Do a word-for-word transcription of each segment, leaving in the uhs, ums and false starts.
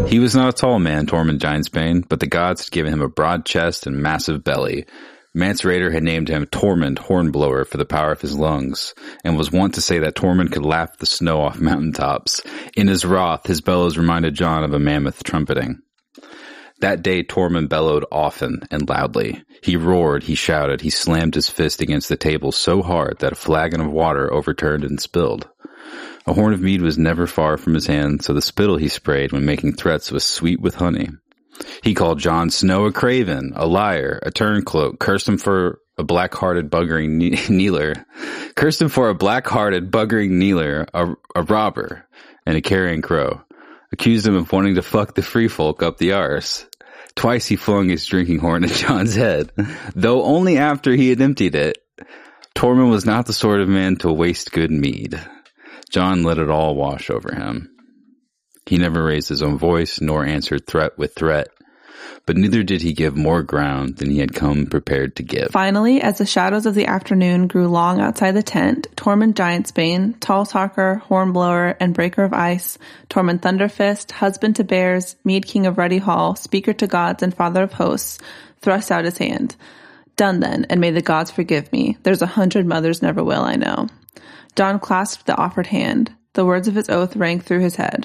He was not a tall man, Tormund Giantsbane, but the gods had given him a broad chest and massive belly. Mance Rayder had named him Tormund Hornblower for the power of his lungs, and was wont to say that Tormund could laugh the snow off mountaintops. In his wrath, his bellows reminded Jon of a mammoth trumpeting. That day Tormund bellowed often and loudly. He roared, he shouted, he slammed his fist against the table so hard that a flagon of water overturned and spilled. A horn of mead was never far from his hand, so the spittle he sprayed when making threats was sweet with honey. He called Jon Snow a craven, a liar, a turncloak, cursed him for a black-hearted buggering ne- kneeler, cursed him for a black-hearted buggering kneeler, a, a robber, and a carrion crow, accused him of wanting to fuck the free folk up the arse. Twice he flung his drinking horn at Jon's head, though only after he had emptied it. Tormund was not the sort of man to waste good mead. Jon let it all wash over him. He never raised his own voice, nor answered threat with threat, but neither did he give more ground than he had come prepared to give. Finally, as the shadows of the afternoon grew long outside the tent, Tormund Giantsbane, Tall Talker, Hornblower, and Breaker of Ice, Tormund Thunderfist, Husband to Bears, Mead King of Ruddy Hall, Speaker to Gods, and Father of Hosts, thrust out his hand. Done then, and may the gods forgive me. There's a hundred mothers never will, I know. Jon clasped the offered hand. The words of his oath rang through his head.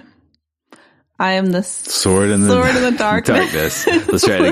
I am the sword in the, sword in the darkness. darkness. Let's try it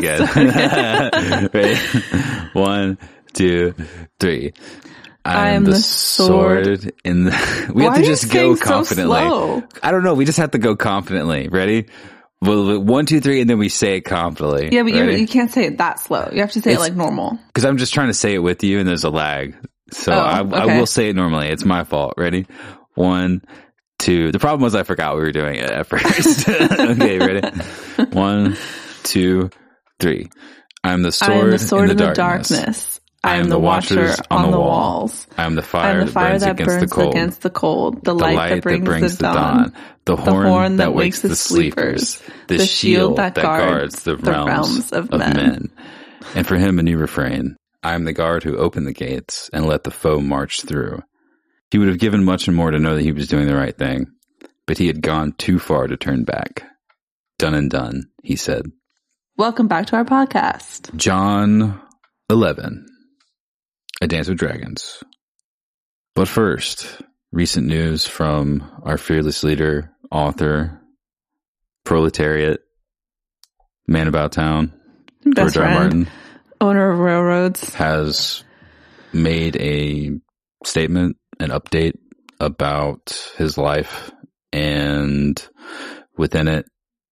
again. Ready? One, two, three. I, I am, am the sword, sword in the... We Why have to just go confidently. So I don't know. We just have to go confidently. Ready? Well, one, two, three, and then we say it confidently. Yeah, but you, you can't say it that slow. You have to say it's, it like normal. Because I'm just trying to say it with you, and there's a lag. So oh, I, okay. I will say it normally. It's my fault. Ready? One, two. The problem was I forgot we were doing it at first. Okay, ready? One, two, three. I am the sword, I am the sword in the, in the darkness. darkness. I am the watcher on the walls. I am the fire, I am the fire that, burns, that burns against the cold. against the cold. The, The light, light that brings, that brings the, the dawn. dawn. The horn, the horn that, that wakes the sleepers. The, the shield that guards the, the realms, realms of, of men. men. And for him a new refrain. I am the guard who opened the gates and let the foe march through. He would have given much and more to know that he was doing the right thing, but he had gone too far to turn back. Done and done, he said. Welcome back to our podcast. Jon eleven. A Dance with Dragons. But first, recent news from our fearless leader, author, proletariat, man about town, Best George R. R. friend, Martin, owner of railroads, has made a statement, an update about his life, and within it,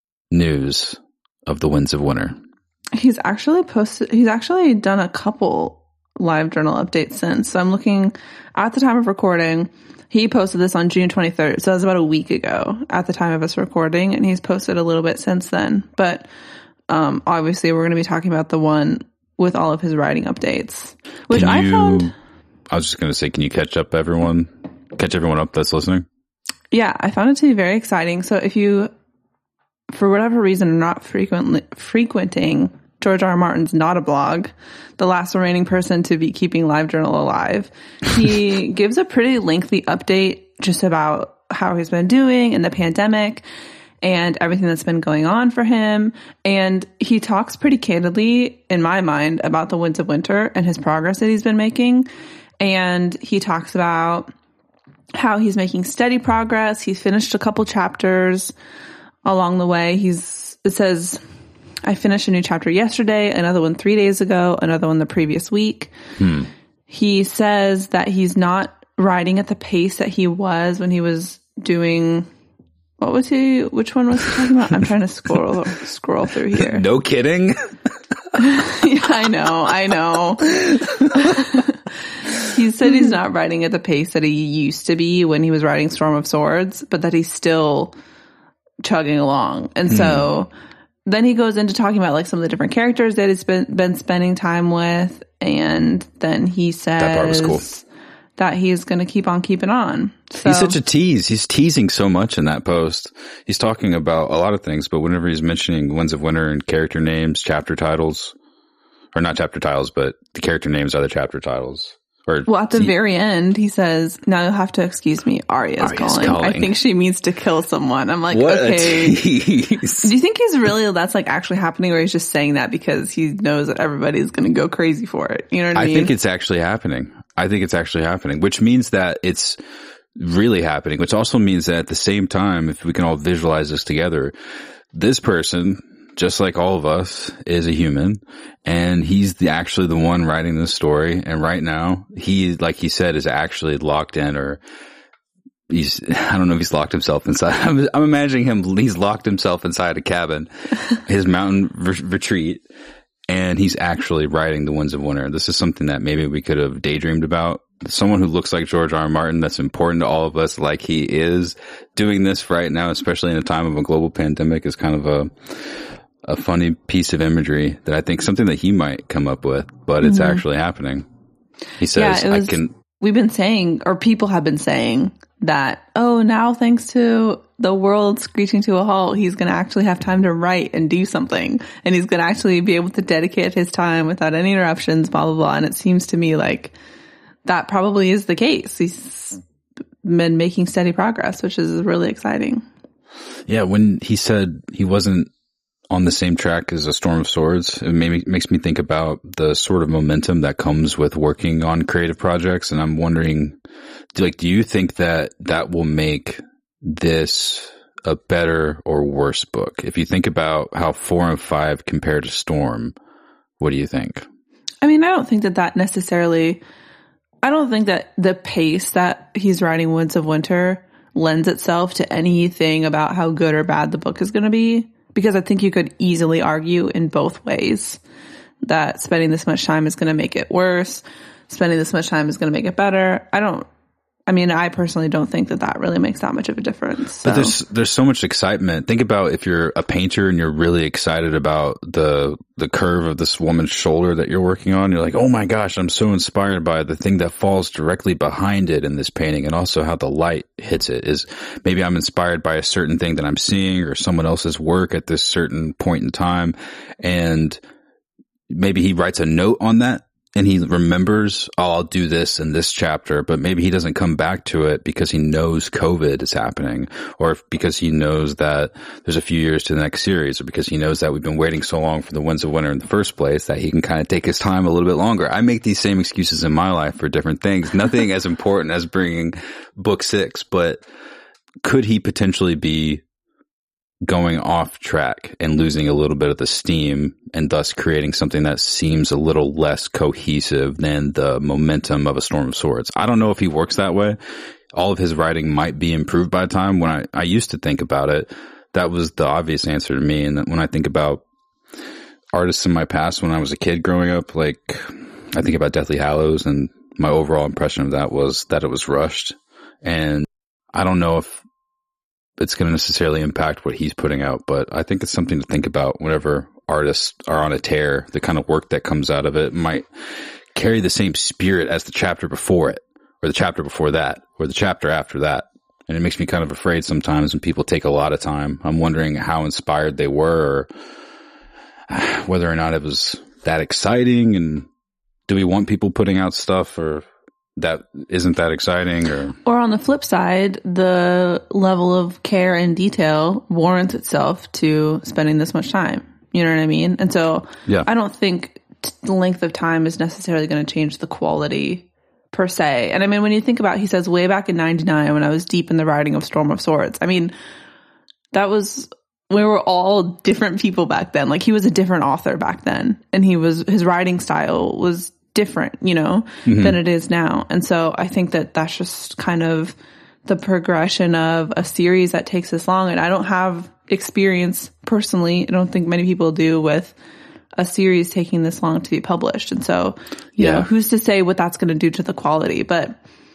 news of the Winds of Winter. He's actually posted, he's actually done a couple live journal updates since. So I'm looking at the time of recording. He posted this on June twenty-third. So that was about a week ago at the time of us recording. And he's posted a little bit since then. But um, obviously we're going to be talking about the one with all of his writing updates, which Can I you, found. I was just going to say, can you catch up everyone, catch everyone up that's listening? Yeah, I found it to be very exciting. So if you, for whatever reason, are not frequently frequenting George R. R. Martin's Not a Blog, the last remaining person to be keeping LiveJournal alive, he gives a pretty lengthy update just about how he's been doing in the pandemic and everything that's been going on for him. And he talks pretty candidly, in my mind, about the Winds of Winter and his progress that he's been making. And he talks about how he's making steady progress. He's finished a couple chapters along the way. He's, it says, I finished a new chapter yesterday, another one three days ago, another one the previous week. Hmm. He says that he's not writing at the pace that he was when he was doing, what was he, which one was he talking about? I'm trying to scroll, scroll through here. No kidding. Yeah, I know, I know. He said he's not writing at the pace that he used to be when he was writing Storm of Swords, but that he's still chugging along. And so... Hmm. Then he goes into talking about like some of the different characters that he's been, been spending time with. And then he says that part was cool. that he's going to keep on keeping on. So, he's such a tease. He's teasing so much in that post. He's talking about a lot of things, but whenever he's mentioning Winds of Winter and character names, chapter titles, or not chapter titles, but the character names are the chapter titles, Or well, at the he, very end, he says, "Now you'll have to excuse me. Arya's, Arya's calling. calling. I think she means to kill someone." I'm like, what okay. a tease. Do you think he's really, that's like actually happening, or he's just saying that because he knows that everybody's going to go crazy for it? You know what I, I mean? think it's actually happening. I think it's actually happening, which means that it's really happening, which also means that at the same time, if we can all visualize this together, this person, just like all of us, is a human, and he's the, actually the one writing this story. And right now, he, like he said, is actually locked in, or he's, I don't know if he's locked himself inside. I'm, I'm imagining him, he's locked himself inside a cabin, his mountain re- retreat, and he's actually writing The Winds of Winter. This is something that maybe we could have daydreamed about. Someone who looks like George R. R. Martin, that's important to all of us, like he is, doing this right now, especially in a time of a global pandemic, is kind of a a funny piece of imagery that I think something that he might come up with, but it's mm-hmm. actually happening. He says, yeah, was, I can... We've been saying, or people have been saying that, oh, now thanks to the world screeching to a halt, he's going to actually have time to write and do something. And he's going to actually be able to dedicate his time without any interruptions, blah, blah, blah. And it seems to me like that probably is the case. He's been making steady progress, which is really exciting. Yeah, when he said he wasn't on the same track as A Storm of Swords, it maybe makes me think about the sort of momentum that comes with working on creative projects. And I'm wondering, like, do you think that that will make this a better or worse book? If you think about how four and five compare to Storm, what do you think? I mean, I don't think that that necessarily, I don't think that the pace that he's writing Winds of Winter lends itself to anything about how good or bad the book is going to be. Because I think you could easily argue in both ways that spending this much time is going to make it worse. Spending this much time is going to make it better. I don't, I mean, I personally don't think that that really makes that much of a difference. So. But there's, there's so much excitement. Think about if you're a painter and you're really excited about the, the curve of this woman's shoulder that you're working on. You're like, oh my gosh, I'm so inspired by the thing that falls directly behind it in this painting, and also how the light hits it. Is maybe I'm inspired by a certain thing that I'm seeing or someone else's work at this certain point in time. And maybe he writes a note on that. And he remembers, oh, I'll do this in this chapter, but maybe he doesn't come back to it because he knows COVID is happening, or because he knows that there's a few years to the next series, or because he knows that we've been waiting so long for the Winds of Winter in the first place that he can kind of take his time a little bit longer. I make these same excuses in my life for different things. Nothing as important as bringing book six, but could he potentially be going off track and losing a little bit of the steam, and thus creating something that seems a little less cohesive than the momentum of A Storm of Swords? I don't know if he works that way. All of his writing might be improved by time. When I, I used to think about it, that was the obvious answer to me. And when I think about artists in my past, when I was a kid growing up, like I think about Deathly Hallows, and my overall impression of that was that it was rushed. And I don't know if it's going to necessarily impact what he's putting out, but I think it's something to think about whenever artists are on a tear. The kind of work that comes out of it might carry the same spirit as the chapter before it, or the chapter before that, or the chapter after that. And it makes me kind of afraid sometimes when people take a lot of time. I'm wondering how inspired they were, or whether or not it was that exciting. And do we want people putting out stuff, or that isn't that exciting? Or or on the flip side, the level of care and detail warrants itself to spending this much time. You know what I mean? And so yeah. I don't think t- the length of time is necessarily going to change the quality per se. And I mean, when you think about, he says way back in ninety-nine, when I was deep in the writing of Storm of Swords, I mean, that was, we were all different people back then. Like, he was a different author back then, and he was, his writing style was different, you know, mm-hmm. than it is now. And so I think that that's just kind of the progression of a series that takes this long. And I don't have experience personally, I don't think many people do, with a series taking this long to be published. And so, you yeah. know, who's to say what that's going to do to the quality? But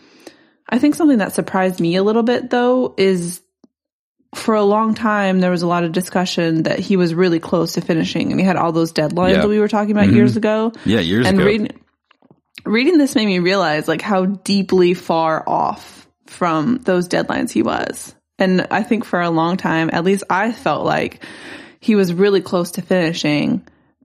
I think something that surprised me a little bit, though, is for a long time, there was a lot of discussion that he was really close to finishing, and he had all those deadlines yeah. that we were talking about mm-hmm. years ago. Yeah, years and ago. Reading, reading this made me realize like how deeply far off from those deadlines he was. And I think for a long time, at least I felt like he was really close to finishing,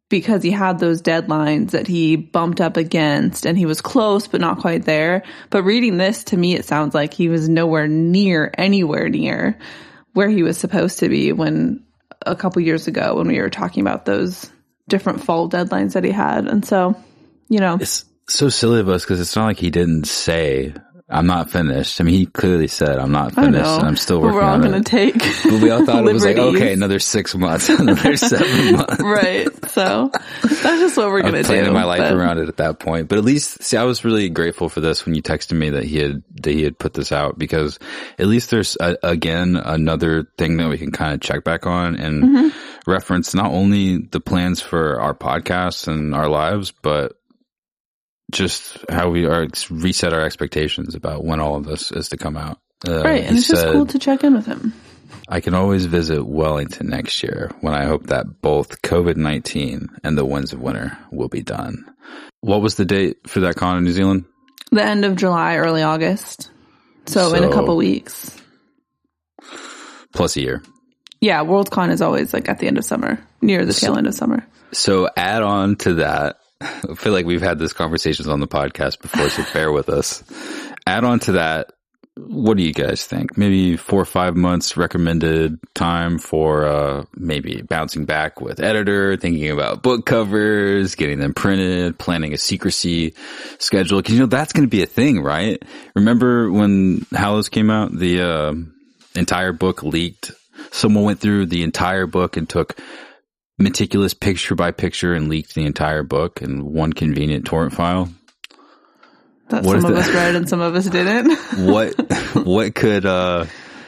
because he had those deadlines that he bumped up against and he was close but not quite there. But reading this, to me, it sounds like he was nowhere near, anywhere near where he was supposed to be when a couple years ago when we were talking about those different fall deadlines that he had. And so, you know. It's so silly of us because it's not like he didn't say, I'm not finished. I mean, he clearly said, I'm not finished and I'm still working on it. We're all going to take But we all thought it was like, okay, another six months, another seven months. Right. So that's just what we're going to do. I'm planning my life but... around it at that point. But at least, see, I was really grateful for this when you texted me that he had, that he had put this out, because at least there's, a, again, another thing that we can kind of check back on and mm-hmm. reference not only the plans for our podcasts and our lives, but just how we are reset our expectations about when all of this is to come out. Uh, right. And it's said, just cool to check in with him. I can always visit Wellington next year when I hope that both COVID nineteen and the Winds of Winter will be done. What was the date for that con in New Zealand? The end of July, early August. So, so in a couple weeks. Plus a year. Yeah. WorldCon is always like at the end of summer, near the tail so, end of summer. So add on to that. I feel like we've had these conversations on the podcast before, so bear with us. Add on to that, what do you guys think? Maybe four or five months recommended time for uh, maybe bouncing back with editor, thinking about book covers, getting them printed, planning a secrecy schedule. Because, you know, that's going to be a thing, right? Remember when Hallows came out, the uh, entire book leaked? Someone went through the entire book and took meticulous picture by picture and leaked the entire book in one convenient torrent file. That what some of the, us read and some of us didn't. what what could uh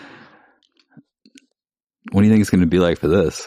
what do you think it's going to be like for this?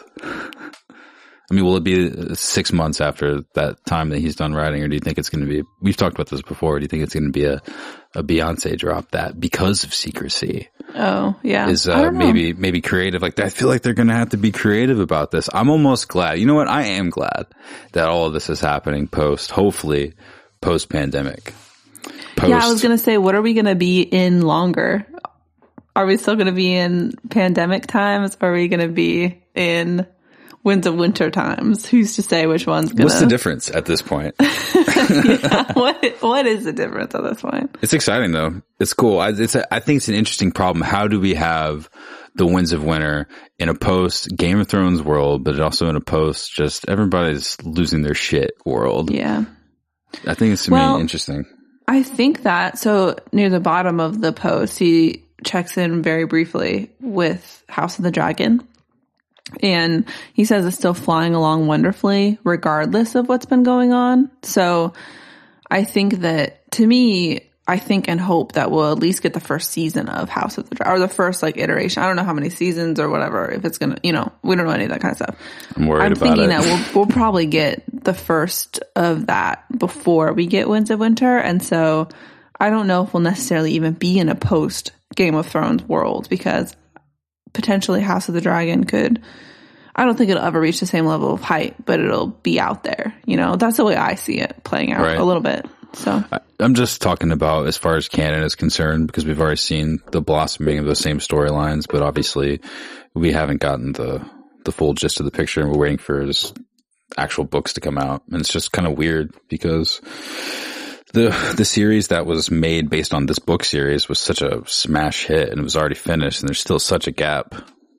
I mean, will it be six months after that time that he's done writing, or do you think it's going to be, we've talked about this before, do you think it's going to be a, a Beyonce drop that because of secrecy? Oh, yeah. Is uh, maybe maybe creative like that? I feel like they're going to have to be creative about this. I'm almost glad. You know what? I am glad that all of this is happening post, hopefully, post-pandemic. Post. Yeah, I was going to say, what are we going to be in longer? Are we still going to be in pandemic times? Or are we going to be in Winds of Winter times? Who's to say which one's going to... What's the difference at this point? yeah, what What is the difference at this point? It's exciting, though. It's cool. I, it's a, I think it's an interesting problem. How do we have the Winds of Winter in a post-Game of Thrones world, but also in a post just everybody's losing their shit world? Yeah. I think it's to well, me interesting. I think that, so near the bottom of the post, he checks in very briefly with House of the Dragon. And he says it's still flying along wonderfully, regardless of what's been going on. So I think that, to me, I think and hope that we'll at least get the first season of House of the Dragon, or the first like iteration. I don't know how many seasons or whatever, if it's going to, you know, we don't know any of that kind of stuff. I'm worried I'm about thinking it. that we'll, we'll probably get the first of that before we get Winds of Winter. And so I don't know if we'll necessarily even be in a post Game of Thrones world, because potentially House of the Dragon could, I don't think it'll ever reach the same level of hype, but it'll be out there. You know, that's the way I see it playing out right. a little bit. So I, I'm just talking about as far as canon is concerned, because we've already seen the blossoming of the same storylines, but obviously we haven't gotten the, the full gist of the picture, and we're waiting for his actual books to come out. And it's just kind of weird because the, the series that was made based on this book series was such a smash hit, and it was already finished, and there's still such a gap.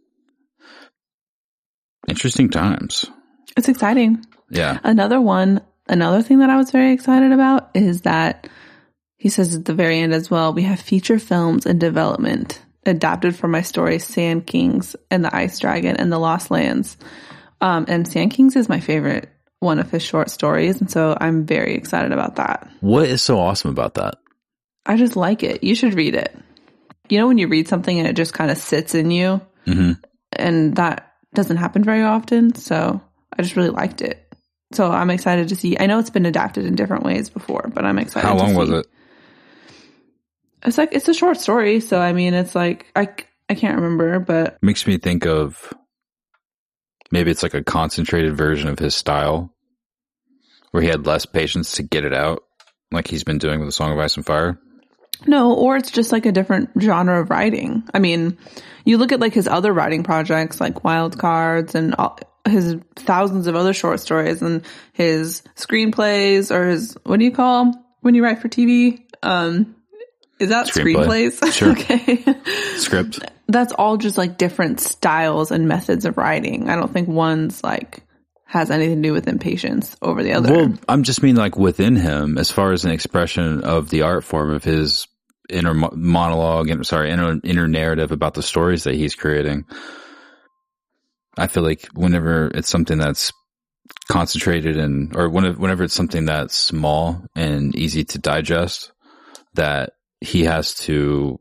Interesting times. It's exciting. Yeah. Another one, another thing that I was very excited about is that he says at the very end as well, we have feature films in development adapted from my story, Sand Kings and the Ice Dragon and the Lost Lands. Um, and Sand Kings is my favorite one of his short stories. And so I'm very excited about that. What is so awesome about that? I just like it. You should read it. You know, when you read something and it just kind of sits in you, mm-hmm. and that doesn't happen very often. So I just really liked it. So I'm excited to see. I know it's been adapted in different ways before, but I'm excited. How long to see. was it? It's like, it's a short story. So, I mean, it's like, I, I can't remember, but. Makes me think of maybe it's like a concentrated version of his style where he had less patience to get it out, like he's been doing with the Song of Ice and Fire. No, or it's just like a different genre of writing. I mean, you look at like his other writing projects like Wild Cards and all, his thousands of other short stories and his screenplays, or his, what do you call them when you write for T V? Um, is that Screenplay. Screenplays? Sure. Okay. Script. That's all just like different styles and methods of writing. I don't think one's like has anything to do with impatience over the other. Well, I'm just mean like within him, as far as an expression of the art form of his inner monologue and sorry, inner, inner narrative about the stories that he's creating. I feel like whenever it's something that's concentrated and, or whenever it's something that's small and easy to digest, that he has to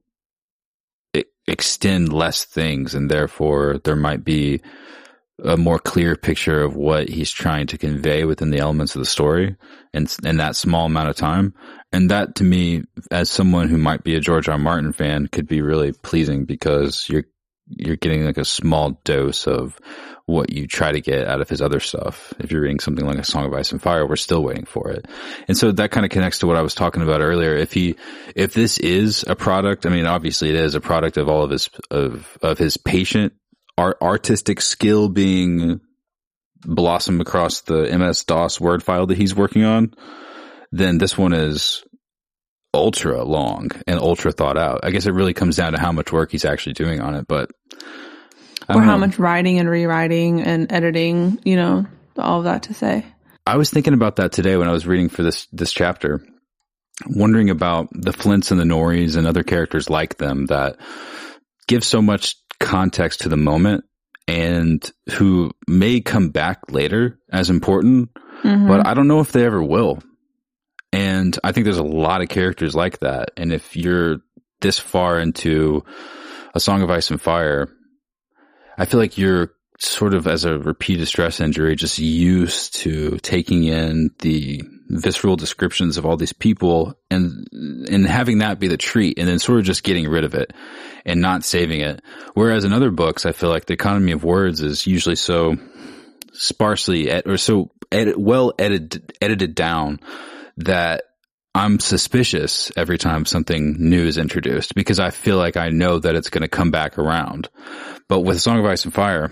extend less things, and therefore there might be a more clear picture of what he's trying to convey within the elements of the story in, in that small amount of time. And that, to me, as someone who might be a George R. R. Martin fan, could be really pleasing, because you're you're getting like a small dose of what you try to get out of his other stuff. If you're reading something like A Song of Ice and Fire, we're still waiting for it. And so that kind of connects to what I was talking about earlier. If he, if this is a product, I mean, obviously it is a product of all of his, of, of his patient art, artistic skill being blossomed across the M S DOS Word file that he's working on, then this one is ultra long and ultra thought out. I guess it really comes down to how much work he's actually doing on it, but or how much writing and rewriting and editing, you know, all of that to say. I was thinking about that today when I was reading for this this chapter, wondering about the Flints and the Norries and other characters like them that give so much context to the moment and who may come back later as important, mm-hmm. but I don't know if they ever will. And I think there's a lot of characters like that. And if you're this far into A Song of Ice and Fire, I feel like you're sort of, as a repeated stress injury, just used to taking in the visceral descriptions of all these people and and having that be the treat, and then sort of just getting rid of it and not saving it. Whereas in other books, I feel like the economy of words is usually so sparsely ed- or so ed- well edited edited down that I'm suspicious every time something new is introduced, because I feel like I know that it's going to come back around. But with A Song of Ice and Fire,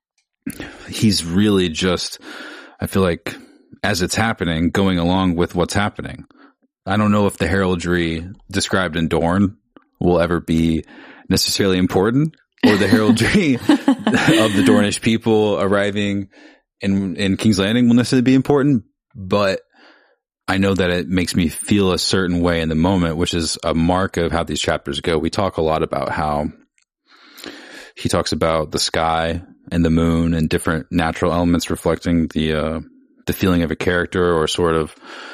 he's really just, I feel like, as it's happening, going along with what's happening. I don't know if the heraldry described in Dorne will ever be necessarily important, or the heraldry of the Dornish people arriving in, in King's Landing will necessarily be important, but I know that it makes me feel a certain way in the moment, which is a mark of how these chapters go. We talk a lot about how he talks about the sky and the moon and different natural elements reflecting the, uh, the feeling of a character, or sort of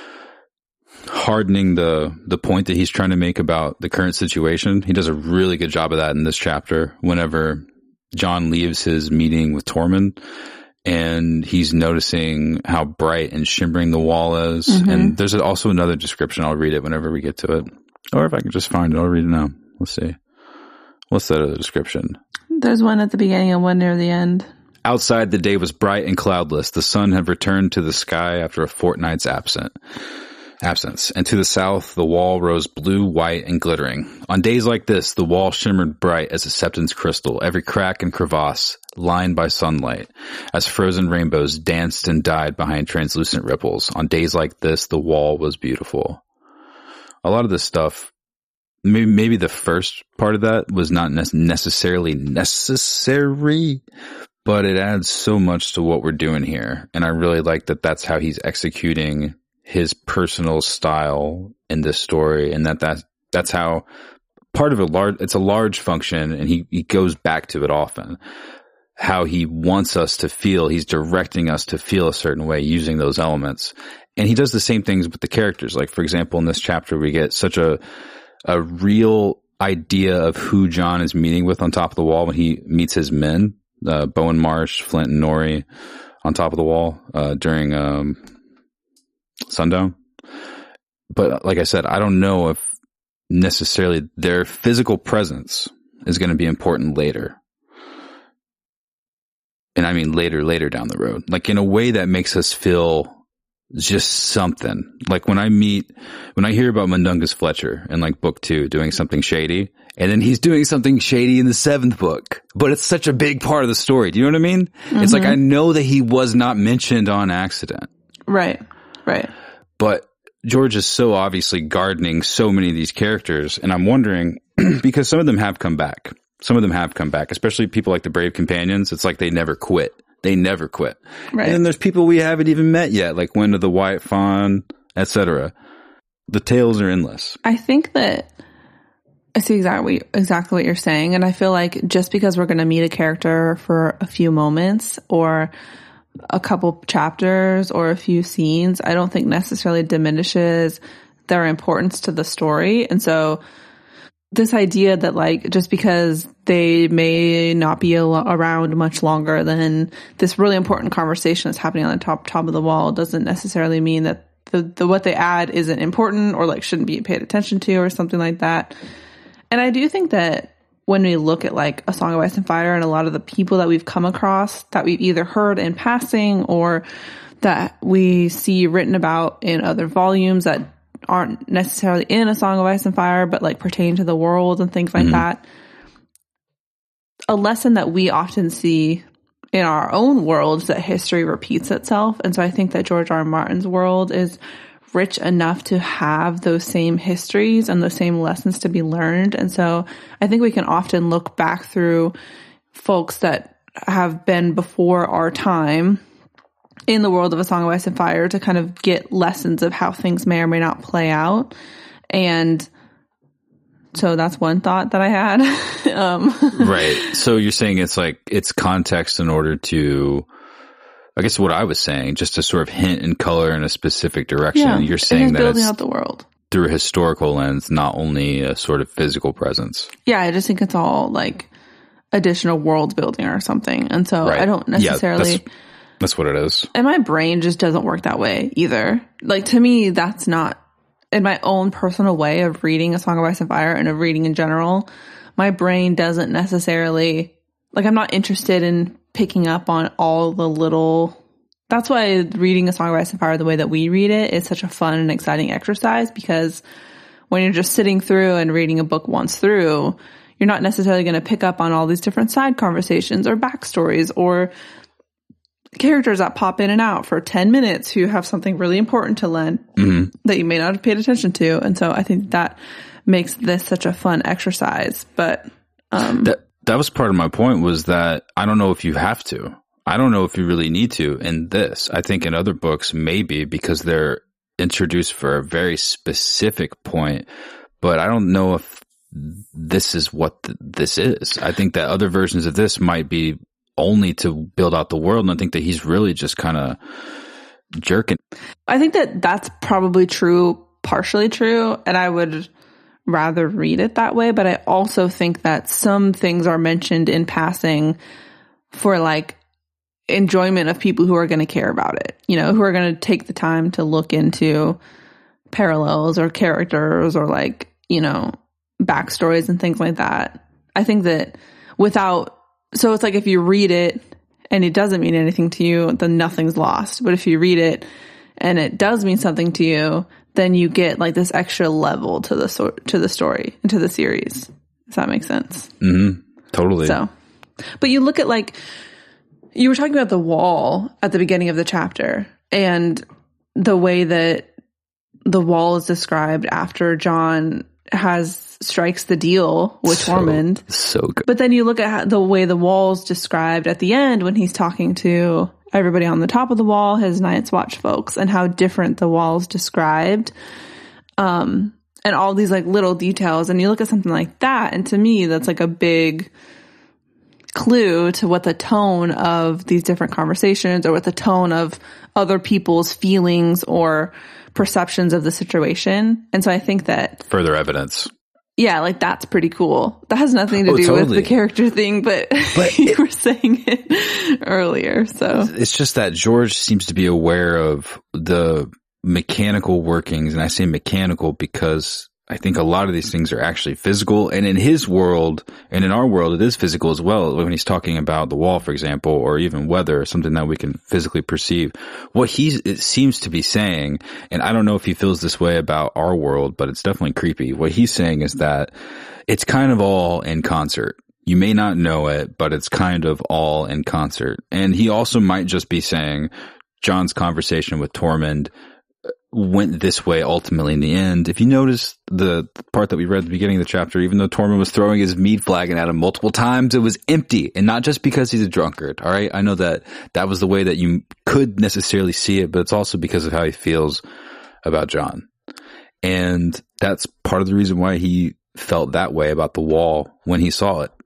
hardening the, the point that he's trying to make about the current situation. He does a really good job of that in this chapter. Whenever Jon leaves his meeting with Tormund, and he's noticing how bright and shimmering the wall is. Mm-hmm. And there's also another description. I'll read it whenever we get to it. Or if I can just find it, I'll read it now. Let's see. What's that other description? There's one at the beginning and one near the end. Outside, the day was bright and cloudless. The sun had returned to the sky after a fortnight's absent. absence. And to the south, the wall rose blue, white, and glittering. On days like this, the wall shimmered bright as a Septon's crystal, every crack and crevasse lined by sunlight, as frozen rainbows danced and died behind translucent ripples. On days like this, the wall was beautiful. A lot of this stuff, maybe, maybe the first part of that was not necessarily necessary, but it adds so much to what we're doing here. And I really like that that's how he's executing his personal style in this story, and that that that's how part of a large, it's a large function, and he, he goes back to it often. How he wants us to feel, he's directing us to feel a certain way using those elements. And he does the same things with the characters. Like, for example, in this chapter, we get such a, a real idea of who Jon is meeting with on top of the wall when he meets his men, uh, Bowen Marsh, Flint and Norrie on top of the wall, uh, during, um, sundown. But like I said, I don't know if necessarily their physical presence is going to be important later. And I mean later, later down the road, like in a way that makes us feel just something. Like when I meet, when I hear about Mundungus Fletcher in like book two doing something shady, and then he's doing something shady in the seventh book, but it's such a big part of the story. Do you know what I mean? Mm-hmm. It's like I know that he was not mentioned on accident. Right, right. But George is so obviously gardening so many of these characters, and I'm wondering, because some of them have come back. Some of them have come back, especially people like the Brave Companions. It's like they never quit. They never quit. Right. And then there's people we haven't even met yet, like Wind of the White Fawn, et cetera. The tales are endless. I think that I see exactly exactly what you're saying, and I feel like just because we're going to meet a character for a few moments or a couple chapters or a few scenes, I don't think necessarily diminishes their importance to the story. And so this idea that like just because they may not be al- around much longer than this really important conversation that's happening on the top top of the wall doesn't necessarily mean that the, the what they add isn't important or like shouldn't be paid attention to or something like that. And I do think that when we look at like A Song of Ice and Fire and a lot of the people that we've come across that we've either heard in passing or that we see written about in other volumes that aren't necessarily in A Song of Ice and Fire, but like pertain to the world and things like mm-hmm. that. A lesson that we often see in our own world is that history repeats itself. And so I think that George R. R. Martin's world is rich enough to have those same histories and those same lessons to be learned. And so I think we can often look back through folks that have been before our time in the world of A Song of Ice and Fire to kind of get lessons of how things may or may not play out. And so that's one thought that I had. um, right. So you're saying it's like, it's context in order to, I guess what I was saying, just to sort of hint and color in a specific direction. Yeah, you're saying that building it's out the world through a historical lens, not only a sort of physical presence. Yeah. I just think it's all like additional world building or something. And so right. I don't necessarily... Yeah, that's, That's what it is. And my brain just doesn't work that way either. Like, to me, that's not, in my own personal way of reading A Song of Ice and Fire and of reading in general, my brain doesn't necessarily, like, I'm not interested in picking up on all the little, that's why reading A Song of Ice and Fire the way that we read it is such a fun and exciting exercise, because when you're just sitting through and reading a book once through, you're not necessarily going to pick up on all these different side conversations or backstories or characters that pop in and out for ten minutes who have something really important to learn mm-hmm. that you may not have paid attention to. And so I think that makes this such a fun exercise. But um, that, that was part of my point, was that I don't know if you have to. I don't know if you really need to in this. I think in other books, maybe, because they're introduced for a very specific point. But I don't know if this is what th- this is. I think that other versions of this might be only to build out the world. And I think that he's really just kind of jerking. I think that that's probably true, partially true. And I would rather read it that way. But I also think that some things are mentioned in passing for like enjoyment of people who are going to care about it, you know, who are going to take the time to look into parallels or characters or like, you know, backstories and things like that. I think that without, so it's like if you read it and it doesn't mean anything to you, then nothing's lost. But if you read it and it does mean something to you, then you get like this extra level to the so- to the story and to the series. Does that make sense? Mm-hmm. Totally. So, but you look at like, you were talking about the wall at the beginning of the chapter and the way that the wall is described after John has strikes the deal with so, Tormund. So good. But then you look at how, the way the wall's described at the end when he's talking to everybody on the top of the wall, his Night's Watch folks, and how different the wall's described. Um, and all these like little details. And you look at something like that, and to me, that's like a big clue to what the tone of these different conversations or what the tone of other people's feelings or perceptions of the situation. And so I think that further evidence. Yeah, like that's pretty cool. That has nothing to oh, do totally. with the character thing, but, but you it, were saying it earlier. So it's just that George seems to be aware of the mechanical workings, and I say mechanical because I think a lot of these things are actually physical, and in his world and in our world, it is physical as well. When he's talking about the wall, for example, or even weather, or something that we can physically perceive, what he it seems to be saying, and I don't know if he feels this way about our world, but it's definitely creepy. What he's saying is that it's kind of all in concert. You may not know it, but it's kind of all in concert. And he also might just be saying Jon's conversation with Tormund went this way ultimately in the end. If you notice the part that we read at the beginning of the chapter, even though Tormund was throwing his mead flagon at him multiple times, it was empty, and not just because he's a drunkard. All right. I know that that was the way that you could necessarily see it, but it's also because of how he feels about Jon. And that's part of the reason why he felt that way about the wall when he saw it.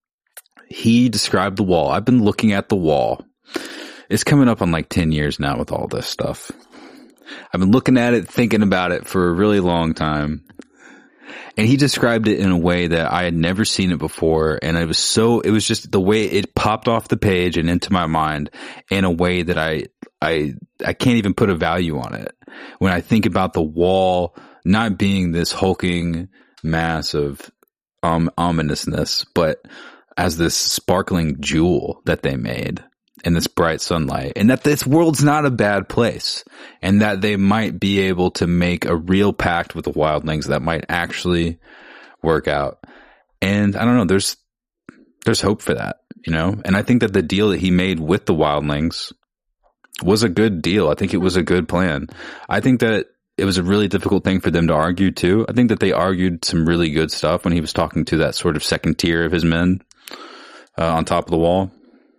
He described the wall. I've been looking at the wall. It's coming up on like ten years now with all this stuff. I've been looking at it, thinking about it for a really long time. And he described it in a way that I had never seen it before. And it was so, it was just the way it popped off the page and into my mind in a way that I, I, I can't even put a value on it. When I think about the wall not being this hulking mass of um, ominousness, but as this sparkling jewel that they made in this bright sunlight, and that this world's not a bad place, and that they might be able to make a real pact with the wildlings that might actually work out. And I don't know, there's, there's hope for that, you know? And I think that the deal that he made with the wildlings was a good deal. I think it was a good plan. I think that it was a really difficult thing for them to argue too. I think that they argued some really good stuff when he was talking to that sort of second tier of his men uh, on top of the wall.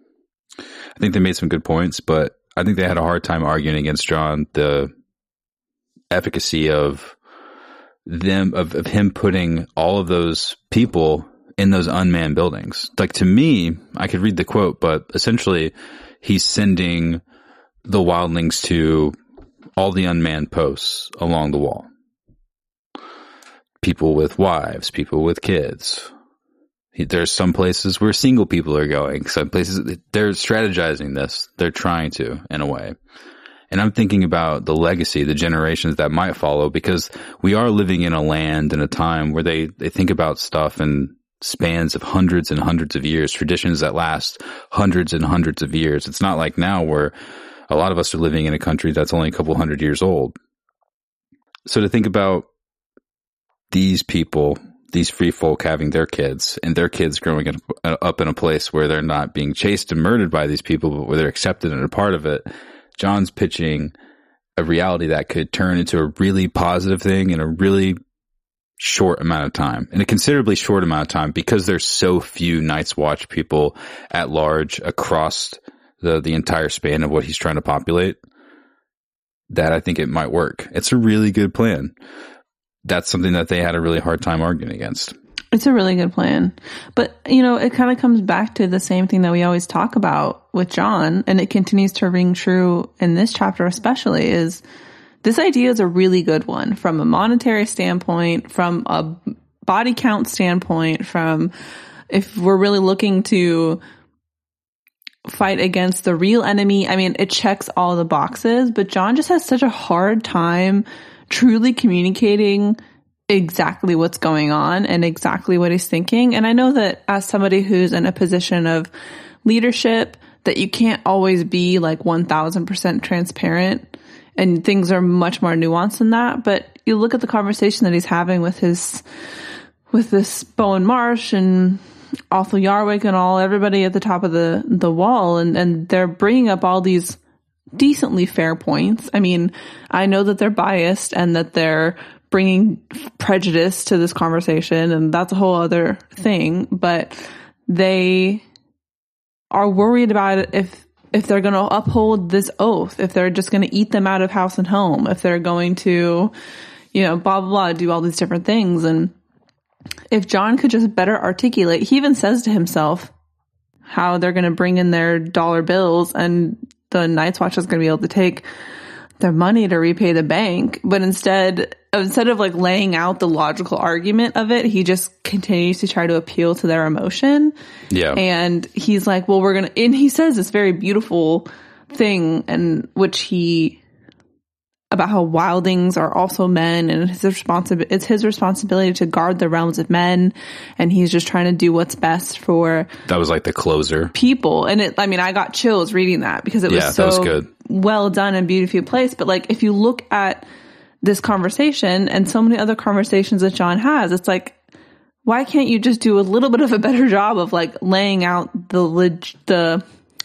I think they made some good points, but I think they had a hard time arguing against Jon the efficacy of them, of, of him putting all of those people in those unmanned buildings. Like, to me, I could read the quote, but essentially he's sending the wildlings to all the unmanned posts along the wall. People with wives, people with kids. There's some places where single people are going. Some places they're strategizing this. They're trying to, in a way. And I'm thinking about the legacy, the generations that might follow, because we are living in a land and a time where they, they think about stuff in spans of hundreds and hundreds of years, traditions that last hundreds and hundreds of years. It's not like now where a lot of us are living in a country that's only a couple hundred years old. So to think about these people, these free folk having their kids, and their kids growing up in a place where they're not being chased and murdered by these people, but where they're accepted and a part of it, Jon's pitching a reality that could turn into a really positive thing in a really short amount of time, in a considerably short amount of time, because there's so few Night's Watch people at large across the, the entire span of what he's trying to populate, that I think it might work. It's a really good plan. That's something that they had a really hard time arguing against. It's a really good plan. But, you know, it kind of comes back to the same thing that we always talk about with Jon, and it continues to ring true in this chapter especially, is this idea is a really good one from a monetary standpoint, from a body count standpoint, from if we're really looking to fight against the real enemy. I mean, it checks all the boxes, but Jon just has such a hard time truly communicating exactly what's going on and exactly what he's thinking. And I know that as somebody who's in a position of leadership, that you can't always be like one thousand percent transparent, and things are much more nuanced than that. But you look at the conversation that he's having with his, with this Bowen Marsh and Othel Yarwick and all, everybody at the top of the, the wall, and, and they're bringing up all these decently fair points. I mean, I know that they're biased and that they're bringing prejudice to this conversation, and that's a whole other thing, but they are worried about it if if they're going to uphold this oath, if they're just going to eat them out of house and home, if they're going to, you know, blah, blah, blah, do all these different things. And if Jon could just better articulate, he even says to himself how they're going to bring in their dollar bills and the Night's Watch is going to be able to take their money to repay the bank. But instead, instead of like laying out the logical argument of it, he just continues to try to appeal to their emotion. Yeah. And he's like, well, we're going to, and he says this very beautiful thing, and which he about how wildlings are also men, and it's responsibility, it's his responsibility to guard the realms of men, and he's just trying to do what's best for that was like the closer people. And it, I mean, I got chills reading that because it was yeah, so that was good. well done and beautifully placed. But like, if you look at this conversation and so many other conversations that Jon has, it's like, why can't you just do a little bit of a better job of like laying out the leg- the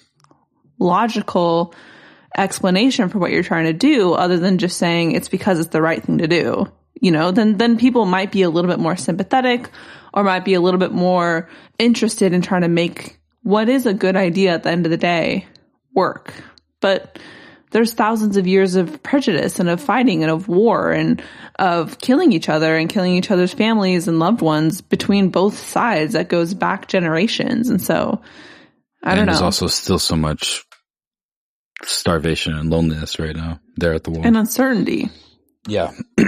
logical explanation for what you're trying to do, other than just saying it's because it's the right thing to do? You know, then then people might be a little bit more sympathetic, or might be a little bit more interested in trying to make what is a good idea at the end of the day work. But there's thousands of years of prejudice and of fighting and of war and of killing each other and killing each other's families and loved ones between both sides that goes back generations. And so I don't and know. There's also still so much starvation and loneliness right now there at the wall. And uncertainty. Yeah.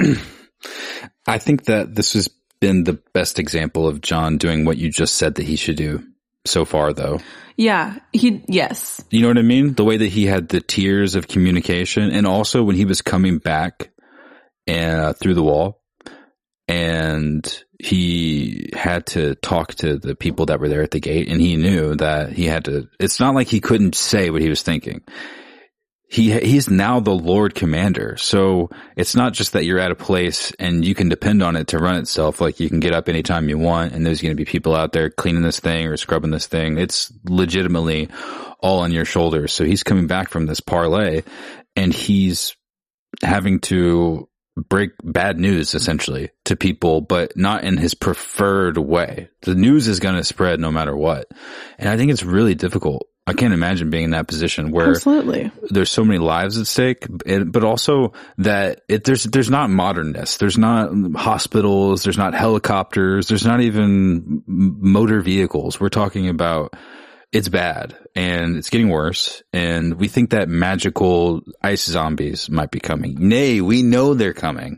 I think that this has been the best example of Jon doing what you just said that he should do so far, though. Yeah. He, yes. You know what I mean? The way that he had the tiers of communication, and also when he was coming back uh, through the wall, and he had to talk to the people that were there at the gate, and he knew that he had to, it's not like he couldn't say what he was thinking. He he's now the Lord Commander. So it's not just that you're at a place and you can depend on it to run itself. Like, you can get up anytime you want and there's going to be people out there cleaning this thing or scrubbing this thing. It's legitimately all on your shoulders. So he's coming back from this parlay and he's having to break bad news essentially to people, but not in his preferred way. The news is going to spread no matter what. And I think it's really difficult. I can't imagine being in that position where Absolutely. There's so many lives at stake, but also that it, there's there's not modernness, there's not hospitals, there's not helicopters, there's not even motor vehicles. We're talking about it's bad and it's getting worse, and we think that magical ice zombies might be coming. Nay, we know they're coming.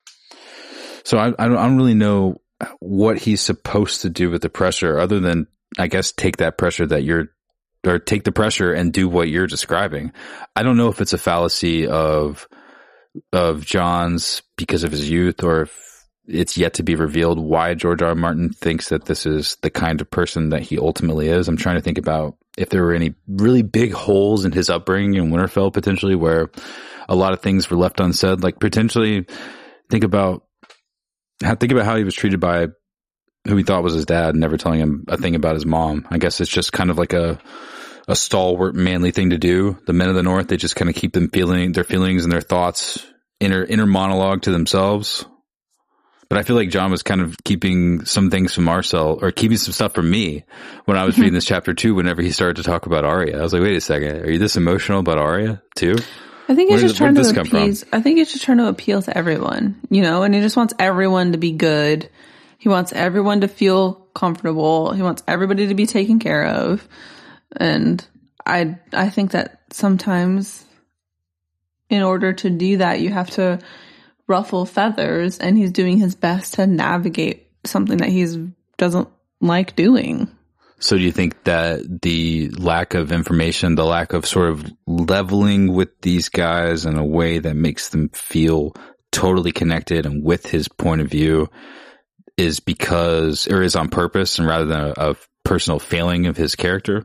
So I, I don't, I don't really know what he's supposed to do with the pressure, other than, I guess, take that pressure that you're or take the pressure and do what you're describing. I don't know if it's a fallacy of, of Jon's because of his youth, or if it's yet to be revealed why George R. R. Martin thinks that this is the kind of person that he ultimately is. I'm trying to think about if there were any really big holes in his upbringing in Winterfell, potentially, where a lot of things were left unsaid. Like, potentially think about, think about how he was treated by who he thought was his dad, never telling him a thing about his mom. I guess it's just kind of like a, a stalwart, manly thing to do. The men of the North, they just kind of keep them feeling their feelings and their thoughts, inner, inner monologue to themselves. But I feel like Jon was kind of keeping some things from Marcel, or keeping some stuff from me when I was reading this chapter too, whenever he started to talk about Arya. I was like, wait a second, are you this emotional about Arya too? I think he's Where just did, trying where to did this come appease, from? I think he's just trying to appeal to everyone, you know, and he just wants everyone to be good. He wants everyone to feel comfortable. He wants everybody to be taken care of. And I, I think that sometimes in order to do that, you have to ruffle feathers, and he's doing his best to navigate something that he's doesn't like doing. So do you think that the lack of information, the lack of sort of leveling with these guys in a way that makes them feel totally connected and with his point of view is because, or is on purpose, and rather than a, a personal failing of his character?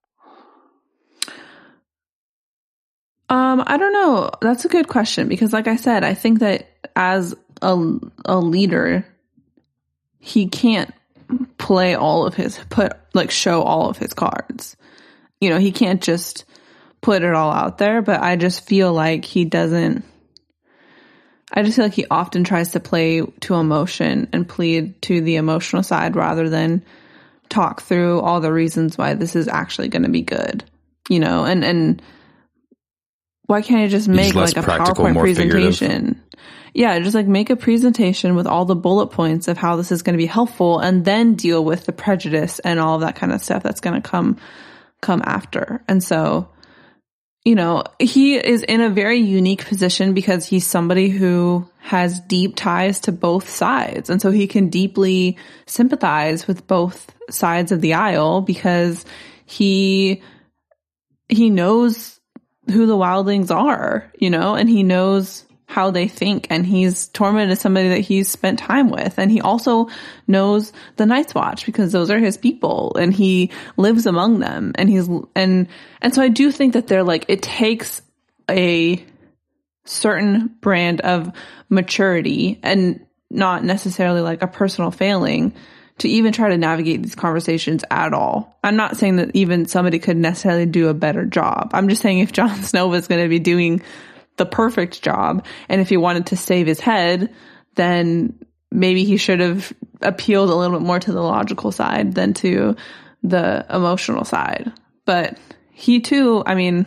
Um, I don't know. That's a good question, because like I said, I think that as a, a leader, he can't play all of his, put, like show all of his cards. You know, he can't just put it all out there, but I just feel like he doesn't, I just feel like he often tries to play to emotion and plead to the emotional side rather than talk through all the reasons why this is actually going to be good, you know, and, and why can't I just make like a PowerPoint presentation? Figurative. Yeah, just like make a presentation with all the bullet points of how this is going to be helpful, and then deal with the prejudice and all of that kind of stuff that's going to come, come after. And so, you know, he is in a very unique position because he's somebody who has deep ties to both sides. And so he can deeply sympathize with both sides of the aisle because he, he knows who the wildlings are, you know, and he knows how they think. And he's Tormund is somebody that he's spent time with. And he also knows the Night's Watch because those are his people and he lives among them. And he's, and, and so I do think that they're like, it takes a certain brand of maturity and not necessarily like a personal failing to even try to navigate these conversations at all. I'm not saying that even somebody could necessarily do a better job. I'm just saying if Jon Snow was going to be doing the perfect job, and if he wanted to save his head, then maybe he should have appealed a little bit more to the logical side than to the emotional side. But he too, I mean,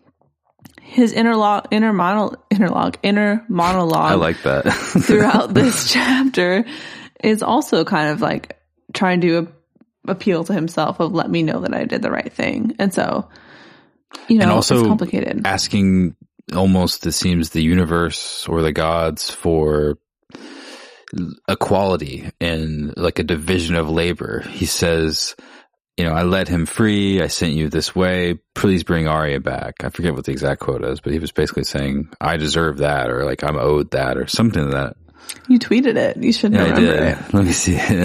his inner log, inner monologue, inner log, inner monologue. I like that. throughout this chapter is also kind of like trying to appeal to himself of let me know that I did the right thing. And so, you know, and also it's complicated. Asking almost, it seems, the universe or the gods for equality and like a division of labor. He says, you know, I let him free. I sent you this way. Please bring Arya back. I forget what the exact quote is, but he was basically saying, I deserve that, or like I'm owed that, or something like that. You tweeted it. You should yeah, remember I did. it. Let me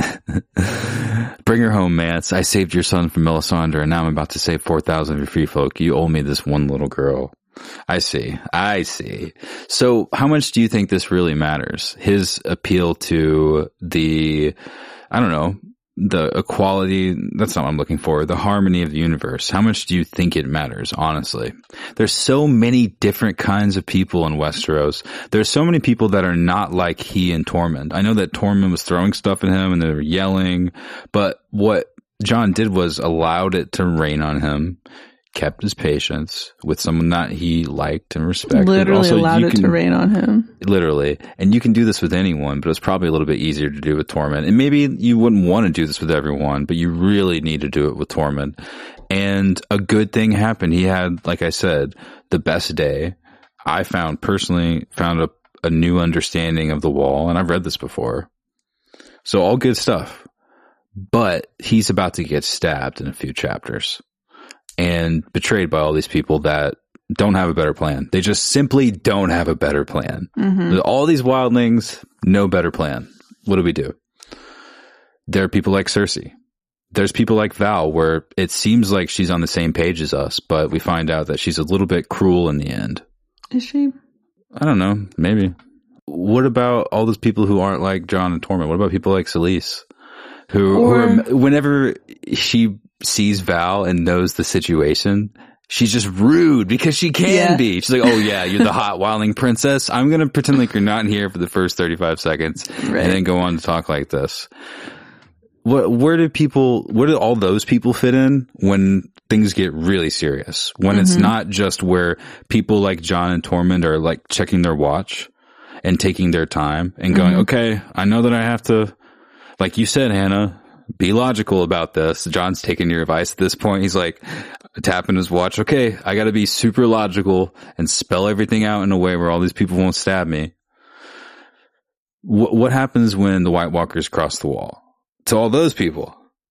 see. Bring her home, Mance. I saved your son from Melisandre, and now I'm about to save four thousand of your free folk. You owe me this one little girl. I see. I see. So how much do you think this really matters? His appeal to the, I don't know, the equality, that's not what I'm looking for, the harmony of the universe. How much do you think it matters, honestly? There's so many different kinds of people in Westeros. There's so many people that are not like he and Tormund. I know that Tormund was throwing stuff at him and they were yelling, but what Jon did was allowed it to rain on him, kept his patience with someone that he liked and respected. Literally also, allowed it can, to rain on him. Literally. And you can do this with anyone, but it's probably a little bit easier to do with Tormund. And maybe you wouldn't want to do this with everyone, but you really need to do it with Tormund. And a good thing happened. He had, like I said, the best day. I found, personally, found a, a new understanding of the wall, and I've read this before. So all good stuff. But he's about to get stabbed in a few chapters. And betrayed by all these people that don't have a better plan. They just simply don't have a better plan. Mm-hmm. All these wildlings, no better plan. What do we do? There are people like Cersei. There's people like Val, where it seems like she's on the same page as us, but we find out that she's a little bit cruel in the end. Is she? I don't know. Maybe. What about all those people who aren't like Jon and Tormund? What about people like Selyse? Who, or, who are, whenever she sees Val and knows the situation, she's just rude because she can yeah. be. She's like, oh yeah, you're the hot wildling princess. I'm going to pretend like you're not here for the first thirty-five seconds right. and then go on to talk like this. What, where do people, where do all those people fit in when things get really serious? When mm-hmm. it's not just where people like Jon and Tormund are like checking their watch and taking their time and going, mm-hmm. okay, I know that I have to, like you said, Hannah, be logical about this. Jon's taking your advice at this point. He's like tapping his watch. Okay, I got to be super logical and spell everything out in a way where all these people won't stab me. What, what happens when the White Walkers cross the wall? To all those people.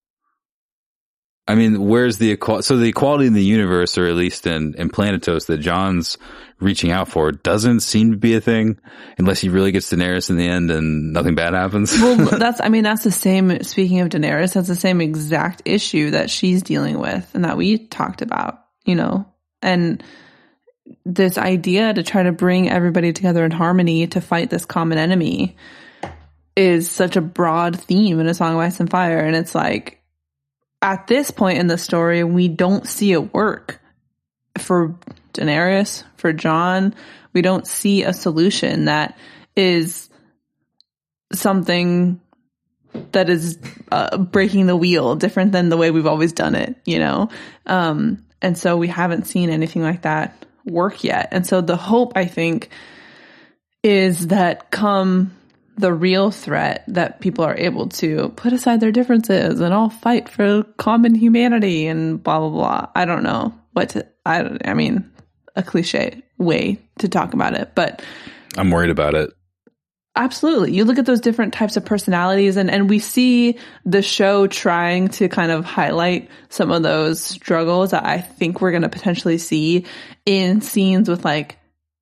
I mean, where's the equality? So the equality in the universe, or at least in, in Planetos, that Jon's reaching out for, doesn't seem to be a thing unless he really gets Daenerys in the end and nothing bad happens. Well, that's, I mean, that's the same, speaking of Daenerys, that's the same exact issue that she's dealing with and that we talked about, you know, and this idea to try to bring everybody together in harmony to fight this common enemy is such a broad theme in A Song of Ice and Fire. And it's like, at this point in the story, we don't see it work for Daenerys, for Jon. We don't see a solution that is something that is uh, breaking the wheel, different than the way we've always done it, you know? Um, and so we haven't seen anything like that work yet. And so the hope, I think, is that come the real threat, that people are able to put aside their differences and all fight for common humanity and blah, blah, blah. I don't know what to, I, I mean, a cliche way to talk about it, but I'm worried about it. Absolutely. You look at those different types of personalities and, and we see the show trying to kind of highlight some of those struggles that I think we're going to potentially see in scenes with like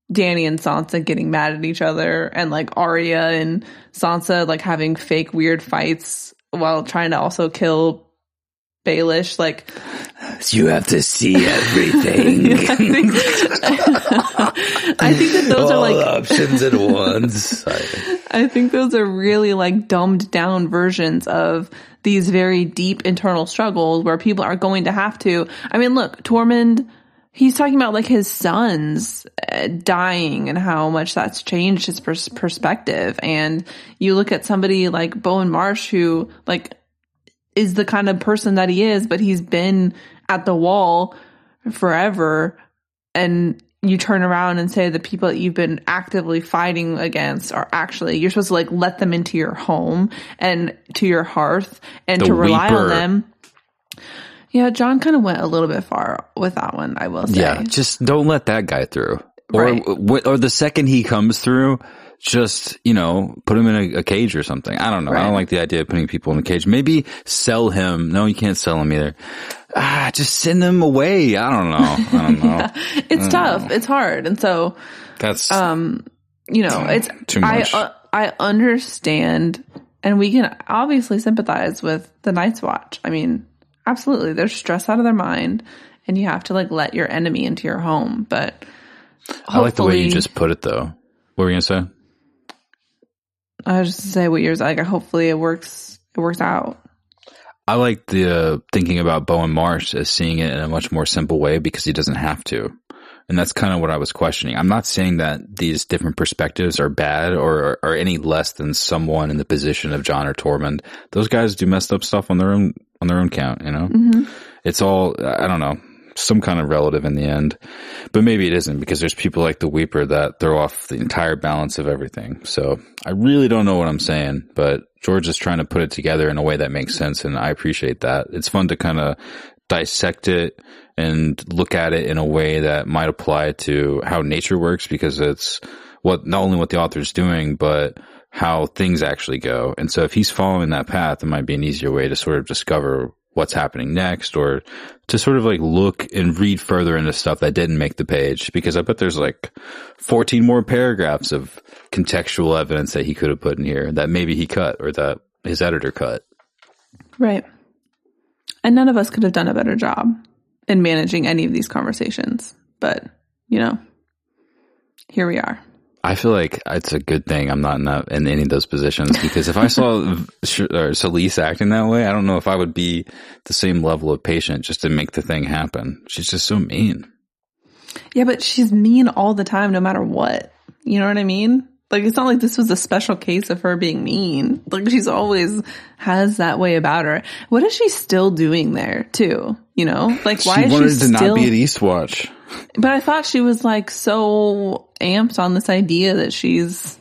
Dany and Sansa getting mad at each other, and like Arya and Sansa like having fake weird fights while trying to also kill Baelish. Like, you have to see everything. I, think, I think that those All are like options at once. I think those are really like dumbed down versions of these very deep internal struggles where people are going to have to. I mean, look, Tormund. He's talking about like his sons uh, dying and how much that's changed his pers- perspective. And you look at somebody like Bowen Marsh, who like is the kind of person that he is, but he's been at the wall forever. And you turn around and say the people that you've been actively fighting against are actually, you're supposed to like let them into your home and to your hearth and The to rely Weeper. on them. Yeah, John kind of went a little bit far with that one, I will say. Yeah, just don't let that guy through. Or Right. or the second he comes through, just, you know, put him in a, a cage or something. I don't know. I Right. don't like the idea of putting people in a cage. Maybe sell him. No, you can't sell him either. Ah, just send him away. I don't know. I don't know. Yeah, it's tough. It's hard. And so, That's um, you know, it's, too much. I, uh, I understand, and we can obviously sympathize with the Night's Watch. I mean, absolutely. They're stressed out of their mind, and you have to like let your enemy into your home. But I like the way you hopefully- just put it, though. What were you gonna say? I was just to say what yours like. Hopefully, it works. It works out. I like the uh, thinking about Bowen Marsh as seeing it in a much more simple way because he doesn't have to. And that's kind of what I was questioning. I'm not saying that these different perspectives are bad or are any less than someone in the position of Jon or Tormund. Those guys do messed up stuff on their own, on their own count, you know? Mm-hmm. It's all, I don't know, some kind of relative in the end. But maybe it isn't because there's people like the Weeper that throw off the entire balance of everything. So I really don't know what I'm saying, but George is trying to put it together in a way that makes sense, and I appreciate that. It's fun to kind of dissect it and look at it in a way that might apply to how nature works, because it's what not only what the author's doing, but how things actually go. And so if he's following that path, it might be an easier way to sort of discover what's happening next, or to sort of like look and read further into stuff that didn't make the page, because I bet there's like fourteen more paragraphs of contextual evidence that he could have put in here that maybe he cut or that his editor cut. Right. And none of us could have done a better job in managing any of these conversations. But, you know, here we are. I feel like it's a good thing I'm not in, that, in any of those positions, because if I saw Selyse acting that way, I don't know if I would be the same level of patient just to make the thing happen. She's just so mean. Yeah, but she's mean all the time, no matter what. You know what I mean? Like, it's not like this was a special case of her being mean. Like, she's always has that way about her. What is she still doing there, too? You know? Like, why she is wanted she to still... not be at Eastwatch. But I thought she was, like, so amped on this idea that she's...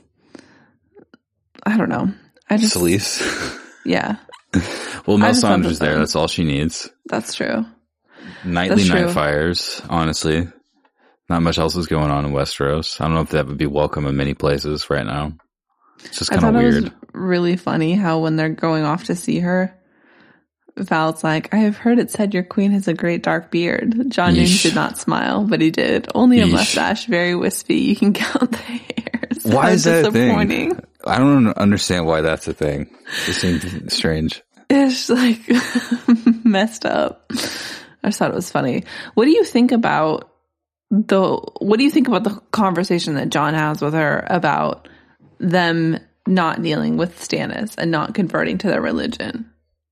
I don't know. I just... Selyse. Yeah. Well, I just thought Melisandre's that there. the- That's all she needs. That's true. Nightly That's night true. fires, honestly. Not much else is going on in Westeros. I don't know if that would be welcome in many places right now. It's just I kind of thought weird. it was really funny how when they're going off to see her, Val's like, I have heard it said your queen has a great dark beard. John Noon Yeesh. did not smile, but he did. Only a Yeesh. mustache, very wispy. You can count the hairs. Why How is that a disappointing. thing? I don't understand why that's a thing. It seems strange. It's like messed up. I just thought it was funny. What do you think about the, what do you think about the conversation that John has with her about them not dealing with Stannis and not converting to their religion?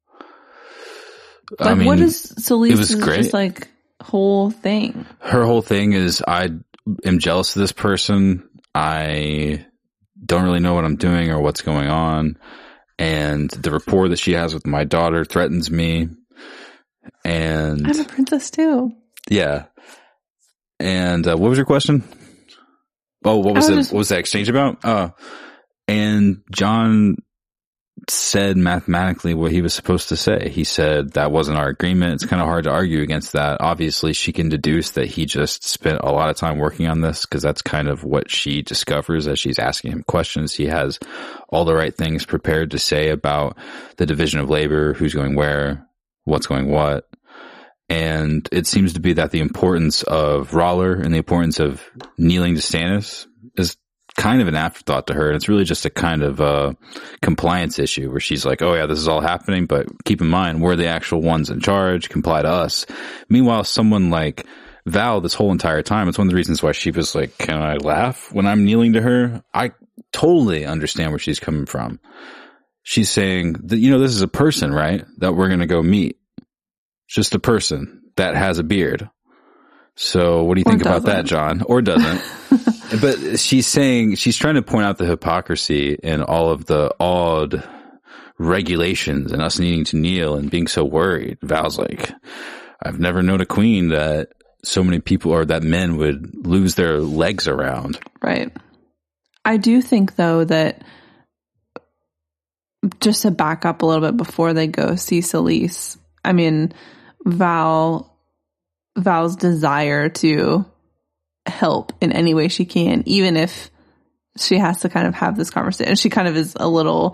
Like, I mean, what is it was Selyse's great. just like whole thing? Her whole thing is, I am jealous of this person. I don't really know what I'm doing or what's going on. And the rapport that she has with my daughter threatens me. And I'm a princess too. yeah. And uh, what was your question? Oh, what was I it? was just- What was that exchange about? Uh, and John said mathematically what he was supposed to say. He said that wasn't our agreement. It's kind of hard to argue against that. Obviously, she can deduce that he just spent a lot of time working on this, because that's kind of what she discovers as she's asking him questions. He has all the right things prepared to say about the division of labor, who's going where, what's going what. And it seems to be that the importance of R'hllor and the importance of kneeling to Stannis is kind of an afterthought to her. And it's really just a kind of uh compliance issue where she's like, oh yeah, this is all happening, but keep in mind, we're the actual ones in charge, comply to us. Meanwhile, someone like Val, this whole entire time, it's one of the reasons why she was like, can I laugh when I'm kneeling to her? I totally understand where she's coming from. She's saying that, you know, this is a person, right? That we're going to go meet. It's just a person that has a beard. So what do you think about that, John? Or doesn't. But she's saying, she's trying to point out the hypocrisy in all of the odd regulations and us needing to kneel and being so worried. Val's like, I've never known a queen that so many people or that men would lose their legs around. Right. I do think, though, that just to back up a little bit before they go see Selyse, I mean, Val... Val's desire to help in any way she can, even if she has to kind of have this conversation. She kind of is a little,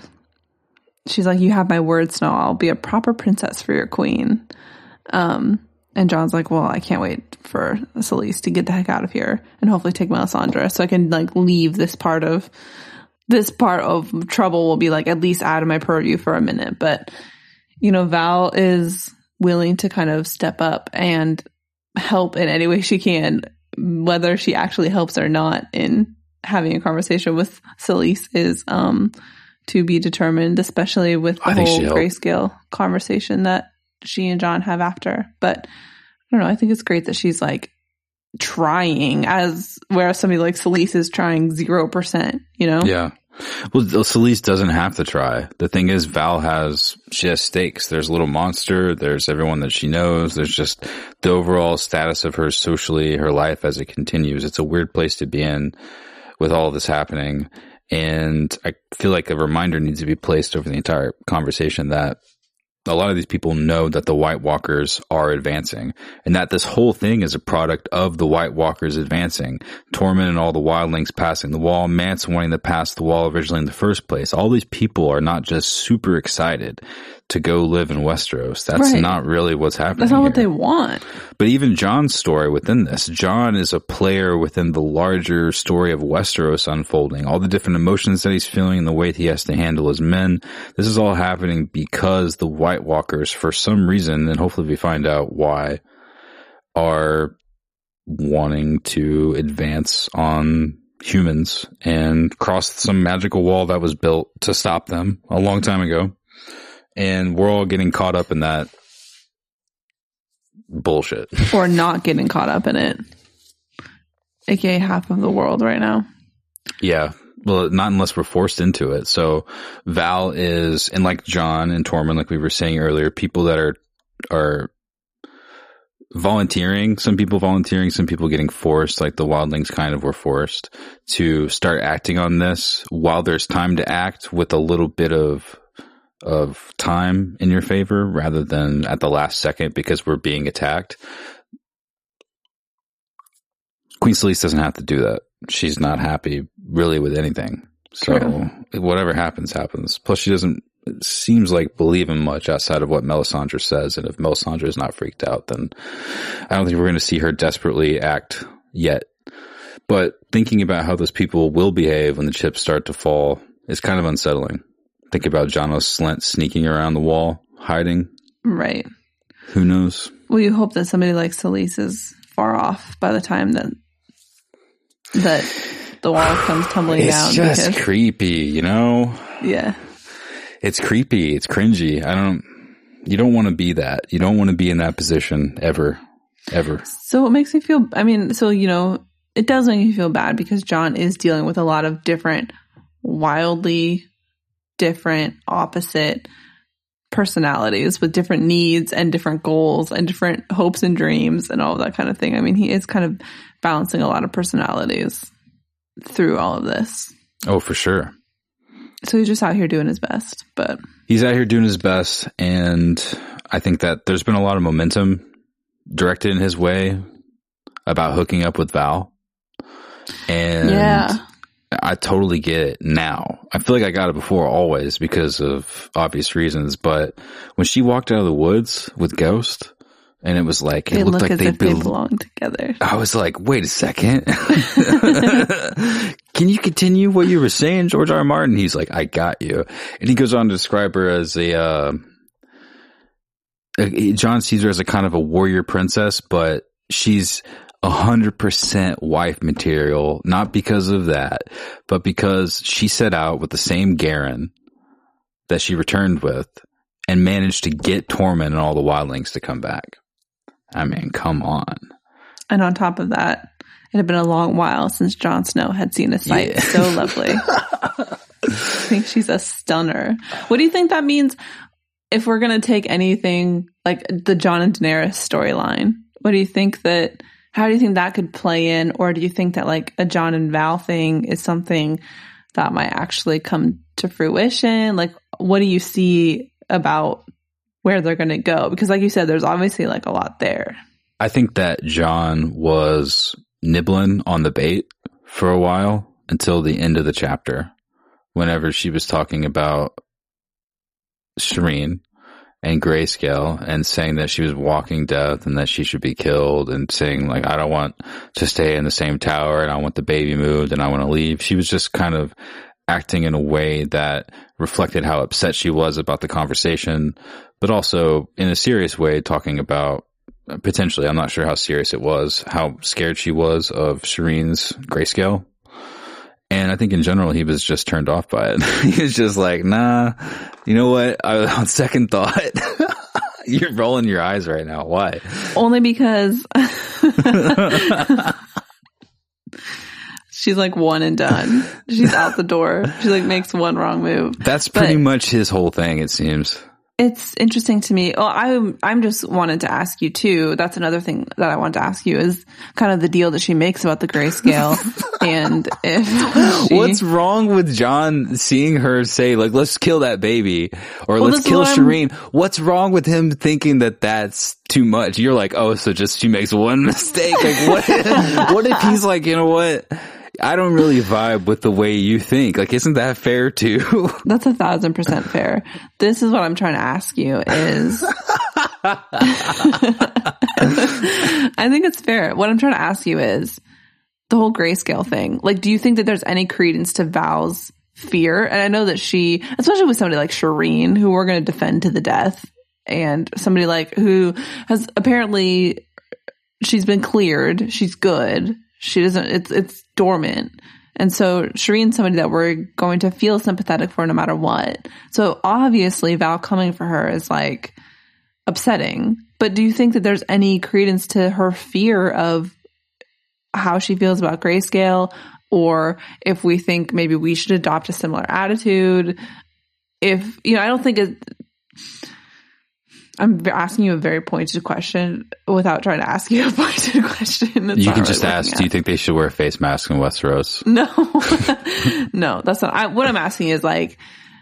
she's like, you have my word, Snow, I'll be a proper princess for your queen. Um, and John's like, well, I can't wait for Selyse to get the heck out of here and hopefully take Melisandre so I can like leave this part of, this part of trouble will be like at least out of my purview for a minute. But, you know, Val is willing to kind of step up and help in any way she can, whether she actually helps or not in having a conversation with Selyse is um, to be determined, especially with the whole grayscale conversation that she and John have after. But I don't know, I think it's great that she's like trying, as whereas somebody like Selyse is trying zero percent, you know? Yeah. Well, Selyse doesn't have to try. The thing is, Val has, she has stakes. There's Little Monster. There's everyone that she knows. There's just the overall status of her socially, her life as it continues. It's a weird place to be in with all of this happening. And I feel like a reminder needs to be placed over the entire conversation that a lot of these people know that the White Walkers are advancing and that this whole thing is a product of the White Walkers advancing. Tormund and all the wildlings passing the wall, Mance wanting to pass the wall originally in the first place. All these people are not just super excited to go live in Westeros. That's right. Not really what's happening. That's not here. What they want. But even Jon's story within this, Jon is a player within the larger story of Westeros unfolding. All the different emotions that he's feeling and the way he has to handle his men. This is all happening because the White Walkers, for some reason, and hopefully we find out why, are wanting to advance on humans and cross some magical wall that was built to stop them a long time ago. And we're all getting caught up in that bullshit. Or not getting caught up in it. A K A half of the world right now. Yeah. Well, not unless we're forced into it. So Val is, and like Jon and Tormund, like we were saying earlier, people that are, are volunteering, some people volunteering, some people getting forced, like the wildlings kind of were forced to start acting on this while there's time to act with a little bit of of time in your favor rather than at the last second because we're being attacked. Queen Selyse doesn't have to do that. She's not happy really with anything. So True. Whatever happens, happens. Plus she doesn't, it seems like, believe in much outside of what Melisandre says. And if Melisandre is not freaked out, then I don't think we're going to see her desperately act yet. But thinking about how those people will behave when the chips start to fall is kind of unsettling. Think about Janos Slynt sneaking around the wall, hiding. Right. Who knows? Well, you hope that somebody like Selyse is far off by the time that that the wall comes tumbling it's down. It's just because, creepy, you know? Yeah. It's creepy. It's cringy. I don't, you don't want to be that. You don't want to be in that position ever, ever. So it makes me feel, I mean, so, you know, it does make me feel bad because Jon is dealing with a lot of different, wildly different, opposite personalities with different needs and different goals and different hopes and dreams and all of that kind of thing. I mean, he is kind of balancing a lot of personalities through all of this. Oh, for sure. So he's just out here doing his best, but he's out here doing his best. And I think that there's been a lot of momentum directed in his way about hooking up with Val. And yeah. I totally get it now. I feel like I got it before always because of obvious reasons. But when she walked out of the woods with Ghost And it was like, it they looked look like as they, if be- they belong together. I was like, wait a second. Can you continue what you were saying, George R. R. Martin? He's like, I got you. And he goes on to describe her as a, uh, John sees her as a kind of a warrior princess, but she's a hundred percent wife material. Not because of that, but because she set out with the same Garen that she returned with and managed to get Tormund and all the wildlings to come back. I mean, come on. And on top of that, it had been a long while since Jon Snow had seen a sight yeah. so lovely. I think she's a stunner. What do you think that means if we're going to take anything like the Jon and Daenerys storyline? What do you think that, how do you think that could play in? Or do you think that like a Jon and Val thing is something that might actually come to fruition? Like, what do you see about where they're going to go? Because like you said, there's obviously like a lot there. I think that Jon was nibbling on the bait for a while until the end of the chapter, whenever she was talking about Shireen and Grayscale and saying that she was walking death and that she should be killed and saying like, I don't want to stay in the same tower and I want the baby moved and I want to leave. She was just kind of acting in a way that reflected how upset she was about the conversation, but also in a serious way talking about potentially, I'm not sure how serious it was, how scared she was of Shireen's Grayscale. And I think in general, he was just turned off by it. He was just like, nah, you know what? I, on second thought, you're rolling your eyes right now. Why? Only because she's like one and done. She's out the door. She like makes one wrong move. That's pretty but much his whole thing, it seems. It's interesting to me. Well, I'm, I'm just wanted to ask you too. That's another thing that I wanted to ask you is kind of the deal that she makes about the Grayscale. And if she, what's wrong with Jon seeing her say like, let's kill that baby or well, let's kill Shireen? What's wrong with him thinking that that's too much? You're like, oh, so just she makes one mistake. Like what, what if he's like, you know what? I don't really vibe with the way you think. Like, isn't that fair too? That's a thousand percent fair. This is what I'm trying to ask you is, I think it's fair. What I'm trying to ask you is the whole Grayscale thing. Like, do you think that there's any credence to Val's fear? And I know that she, especially with somebody like Shireen, who we're going to defend to the death, and somebody like who has apparently, she's been cleared. She's good. She doesn't, it's, it's dormant. And so Shireen's somebody that we're going to feel sympathetic for no matter what. So obviously Val coming for her is like upsetting. But do you think that there's any credence to her fear of how she feels about Grayscale? Or if we think maybe we should adopt a similar attitude? If, you know, I don't think it, I'm asking you a very pointed question without trying to ask you a pointed question. That's you can just really ask, do you think they should wear a face mask in Westeros? No. No, that's not. I, what I'm asking is like,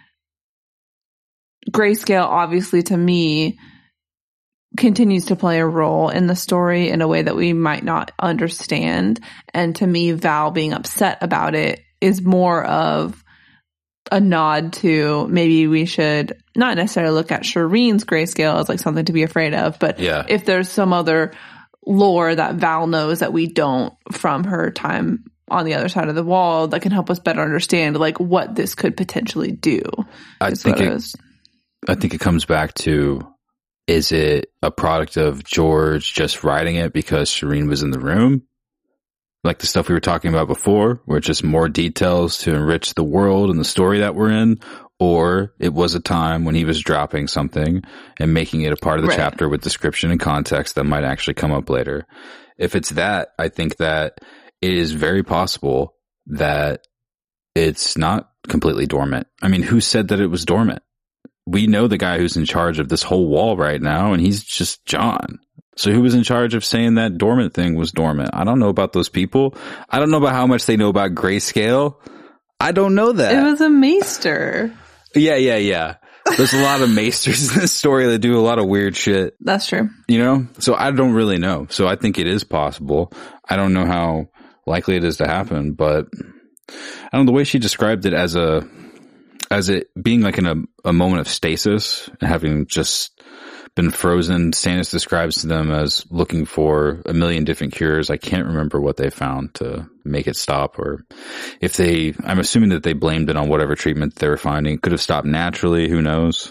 Grayscale obviously to me continues to play a role in the story in a way that we might not understand. And to me, Val being upset about it is more of a nod to maybe we should not necessarily look at Shireen's Grayscale as like something to be afraid of, but yeah. if there's some other lore that Val knows that we don't from her time on the other side of the wall that can help us better understand like what this could potentially do. I think it, I think it comes back to, is it a product of George just writing it because Shireen was in the room? Like the stuff we were talking about before, where it's just more details to enrich the world and the story that we're in, or it was a time when he was dropping something and making it a part of the right. chapter with description and context that might actually come up later. If it's that, I think that it is very possible that it's not completely dormant. I mean, who said that it was dormant? We know the guy who's in charge of this whole wall right now, and he's just Jon. So who was in charge of saying that dormant thing was dormant? I don't know about those people. I don't know about how much they know about Grayscale. I don't know that. It was a maester. Yeah, yeah, yeah. There's a lot of maesters in this story that do a lot of weird shit. That's true. You know? So I don't really know. So I think it is possible. I don't know how likely it is to happen, but I don't know, the way she described it as a, as it being like in a, a moment of stasis, having just been frozen. Stannis describes them as looking for a million different cures. I can't remember what they found to make it stop, or if they, I'm assuming that they blamed it on whatever treatment they were finding. It could have stopped naturally. Who knows?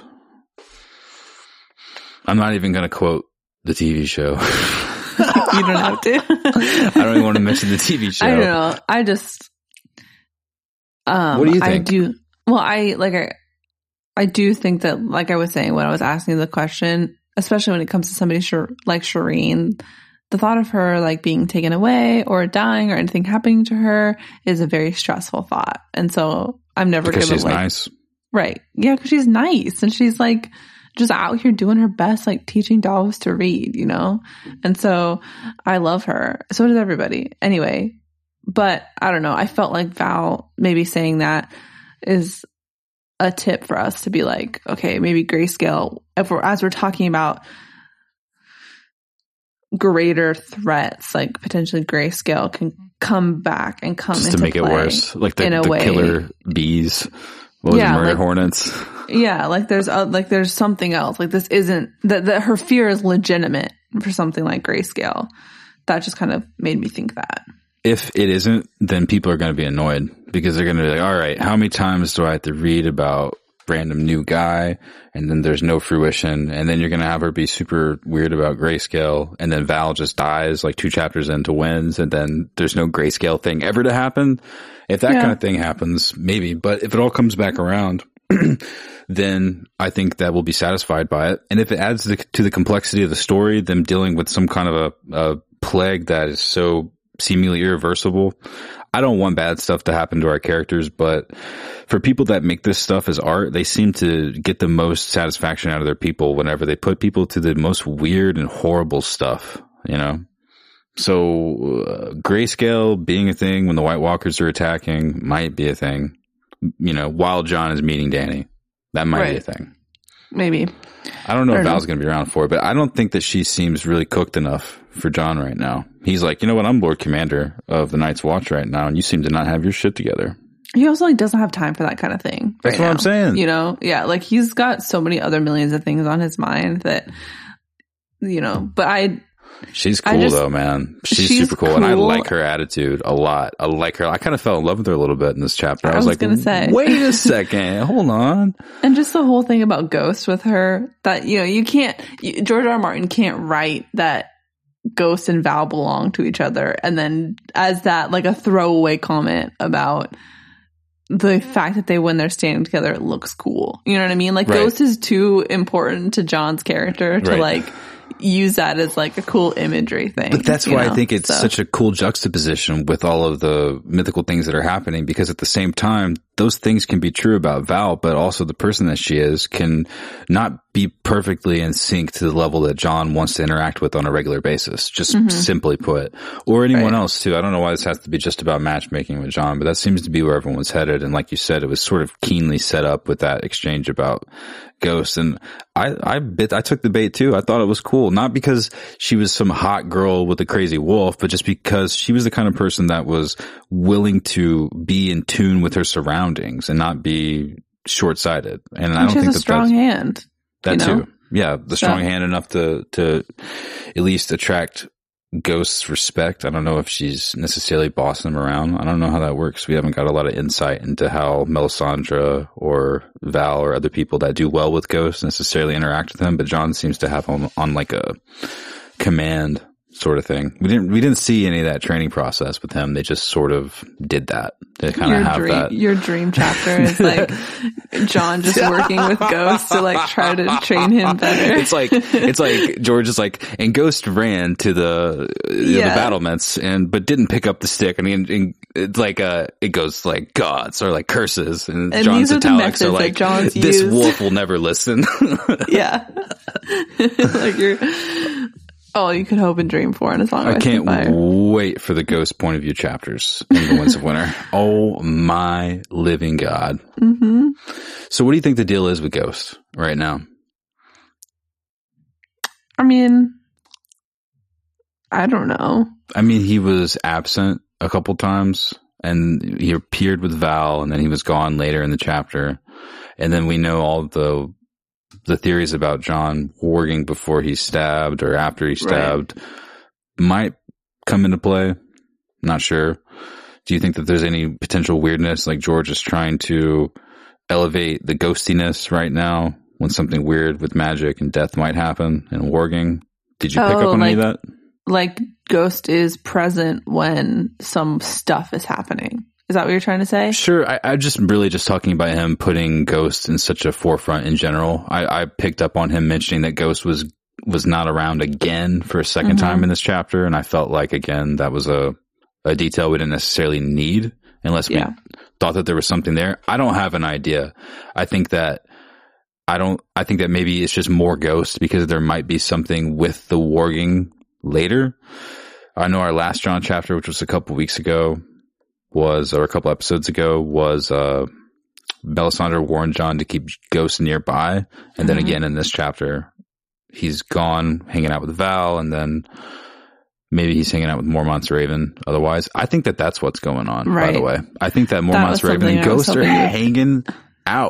I'm not even going to quote the T V show. You don't have to. I don't even want to mention the T V show. I don't know. I just, um, what do you think? I do, well, I, like, I, I do think that, like I was saying when I was asking the question, especially when it comes to somebody Shir- like Shireen, the thought of her like being taken away or dying or anything happening to her is a very stressful thought. And so I'm never because gonna she's like, nice, right? Yeah, because she's nice and she's like just out here doing her best, like teaching dogs to read, you know. And so I love her. So does everybody. Anyway, but I don't know. I felt like Val maybe saying that is a tip for us to be like, okay, maybe Grayscale, if we're, as we're talking about greater threats, like potentially Grayscale can come back and come just into to make play it worse, like the, in a the way. killer bees, what was Yeah, it, murder like- hornets. Yeah, like there's uh, like there's something else. Like this isn't that that her fear is legitimate for something like Grayscale. That just kind of made me think that. If it isn't, then people are going to be annoyed because they're going to be like, all right, how many times do I have to read about random new guy? And then there's no fruition. And then you're going to have her be super weird about Grayscale. And then Val just dies like two chapters into wins. And then there's no Grayscale thing ever to happen. If that Yeah. kind of thing happens, maybe. But if it all comes back around, then I think that we'll be satisfied by it. And if it adds the, to the complexity of the story, them dealing with some kind of a, a plague that is so seemingly irreversible. I don't want bad stuff to happen to our characters, but for people that make this stuff as art, they seem to get the most satisfaction out of their people whenever they put people to the most weird and horrible stuff, you know? So, uh, Grayscale being a thing when the White Walkers are attacking might be a thing, you know, while Jon is meeting Dany. That might Right. be a thing. Maybe. I don't know I if don't Val's know. going to be around for it, but I don't think that she seems really cooked enough for Jon right now. He's like, you know what? I'm Lord Commander of the Night's Watch right now, and you seem to not have your shit together. He also like doesn't have time for that kind of thing. That's right what I'm now. saying. You know, yeah, like he's got so many other millions of things on his mind that, you know. But I, She's I cool just- though, man. She's, she's super cool, and I cool. like her attitude a lot. I like her. I kind of fell in love with her a little bit in this chapter. I, I was, was like, gonna say. wait a second, hold on. and just the whole thing about Ghost with her, that you know, you can't. You, George R. R. Martin can't write that Ghost and Val belong to each other, and then as that like a throwaway comment about the fact that they when they're standing together, it looks cool. You know what I mean? Like Right. Ghost is too important to Jon's character to Right. like use that as like a cool imagery thing. But that's you why know? I think it's So- such a cool juxtaposition with all of the mythical things that are happening, because at the same time, those things can be true about Val, but also the person that she is can not be perfectly in sync to the level that Jon wants to interact with on a regular basis, just Mhm. simply put. Or anyone Right. else too. I don't know why this has to be just about matchmaking with Jon, but that seems to be where everyone's headed. And like you said, it was sort of keenly set up with that exchange about Ghost. And I, I bit, I took the bait too. I thought it was cool. Not because she was some hot girl with a crazy wolf, but just because she was the kind of person that was willing to be in tune with her surroundings and not be short-sighted. And I And don't she think has a that strong that's, hand. that you know? too. Yeah. The strong So- hand enough to, to at least attract Ghost's respect. I don't know if she's necessarily bossing him around. I don't know how that works. We haven't got a lot of insight into how Melisandre or Val or other people that do well with Ghost necessarily interact with him, but Jon seems to have him on like a command sort of thing. We didn't, we didn't see any of that training process with him. They just sort of did that. They kind of Your have dream, that. your dream chapter is like Jon just working with Ghost to like try to train him better. It's like, it's like George is like, and Ghost ran to the, Yeah. the battlements and, but didn't pick up the stick. I mean, and it's like, uh, it goes like gods or like curses, and, And John's these are the italics methods are that like, Jon's this used. wolf will never listen. Yeah. Like you're all you could hope and dream for in a song. I Ice can't and Fire. wait for the Ghost point of view chapters in The Winds of Winter. Oh my living God. Mm-hmm. So what do you think the deal is with Ghost right now? I mean, I don't know. I mean, he was absent a couple times, and he appeared with Val, and then he was gone later in the chapter. And then we know all the the theories about Jon warging before he's stabbed or after he's stabbed right. might come into play. Not sure. Do you think that there's any potential weirdness, like George is trying to elevate the ghostiness right now when something weird with magic and death might happen and warging? Did you pick oh, up on like, any of that? Like Ghost is present when some stuff is happening. Is that what you're trying to say? Sure. I, I'm just really just talking about him putting Ghost in such a forefront in general. I, I picked up on him mentioning that Ghost was was not around again for a second mm-hmm. time in this chapter, and I felt like, again, that was a, a detail we didn't necessarily need unless we yeah. thought that there was something there. I don't have an idea. I think that I don't, I think that maybe it's just more Ghost because there might be something with the warging later. I know our last Jon chapter, which was a couple weeks ago, was, or a couple episodes ago, was, uh, Melisandre warned Jon to keep Ghost nearby. And mm-hmm. then again in this chapter, he's gone hanging out with Val, and then maybe he's hanging out with Mormont's Raven. Otherwise, I think that that's what's going on, right. by the way. I think that Mormont's that Raven and Ghost are hanging out.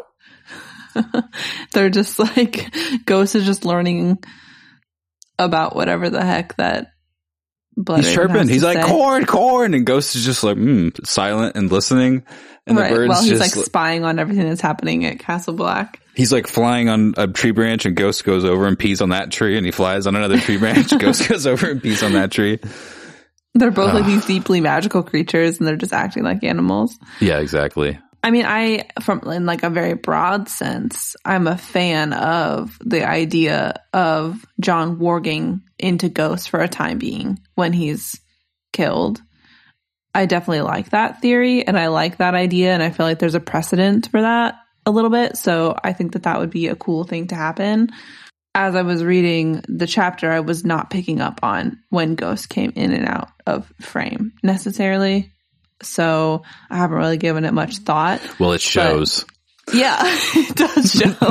They're just like, Ghost is just learning about whatever the heck that Blood He's Raven chirping. He's like, say. corn, corn. And Ghost is just like, mm, silent and listening. And right. the birds well, he's just like spying on everything that's happening at Castle Black. He's like flying on a tree branch, and Ghost goes over and pees on that tree, and he flies on another tree branch. Ghost goes over and pees on that tree. They're both uh, like these deeply magical creatures, and they're just acting like animals. Yeah, exactly. I mean, I, from in like a very broad sense, I'm a fan of the idea of Jon warging into Ghost for a time being when he's killed. I definitely like that theory, and I like that idea, and I feel like there's a precedent for that a little bit, so I think that that would be a cool thing to happen. As I was reading the chapter, I was not picking up on when Ghost came in and out of frame necessarily. So I haven't really given it much thought. Well, it shows. Yeah, it does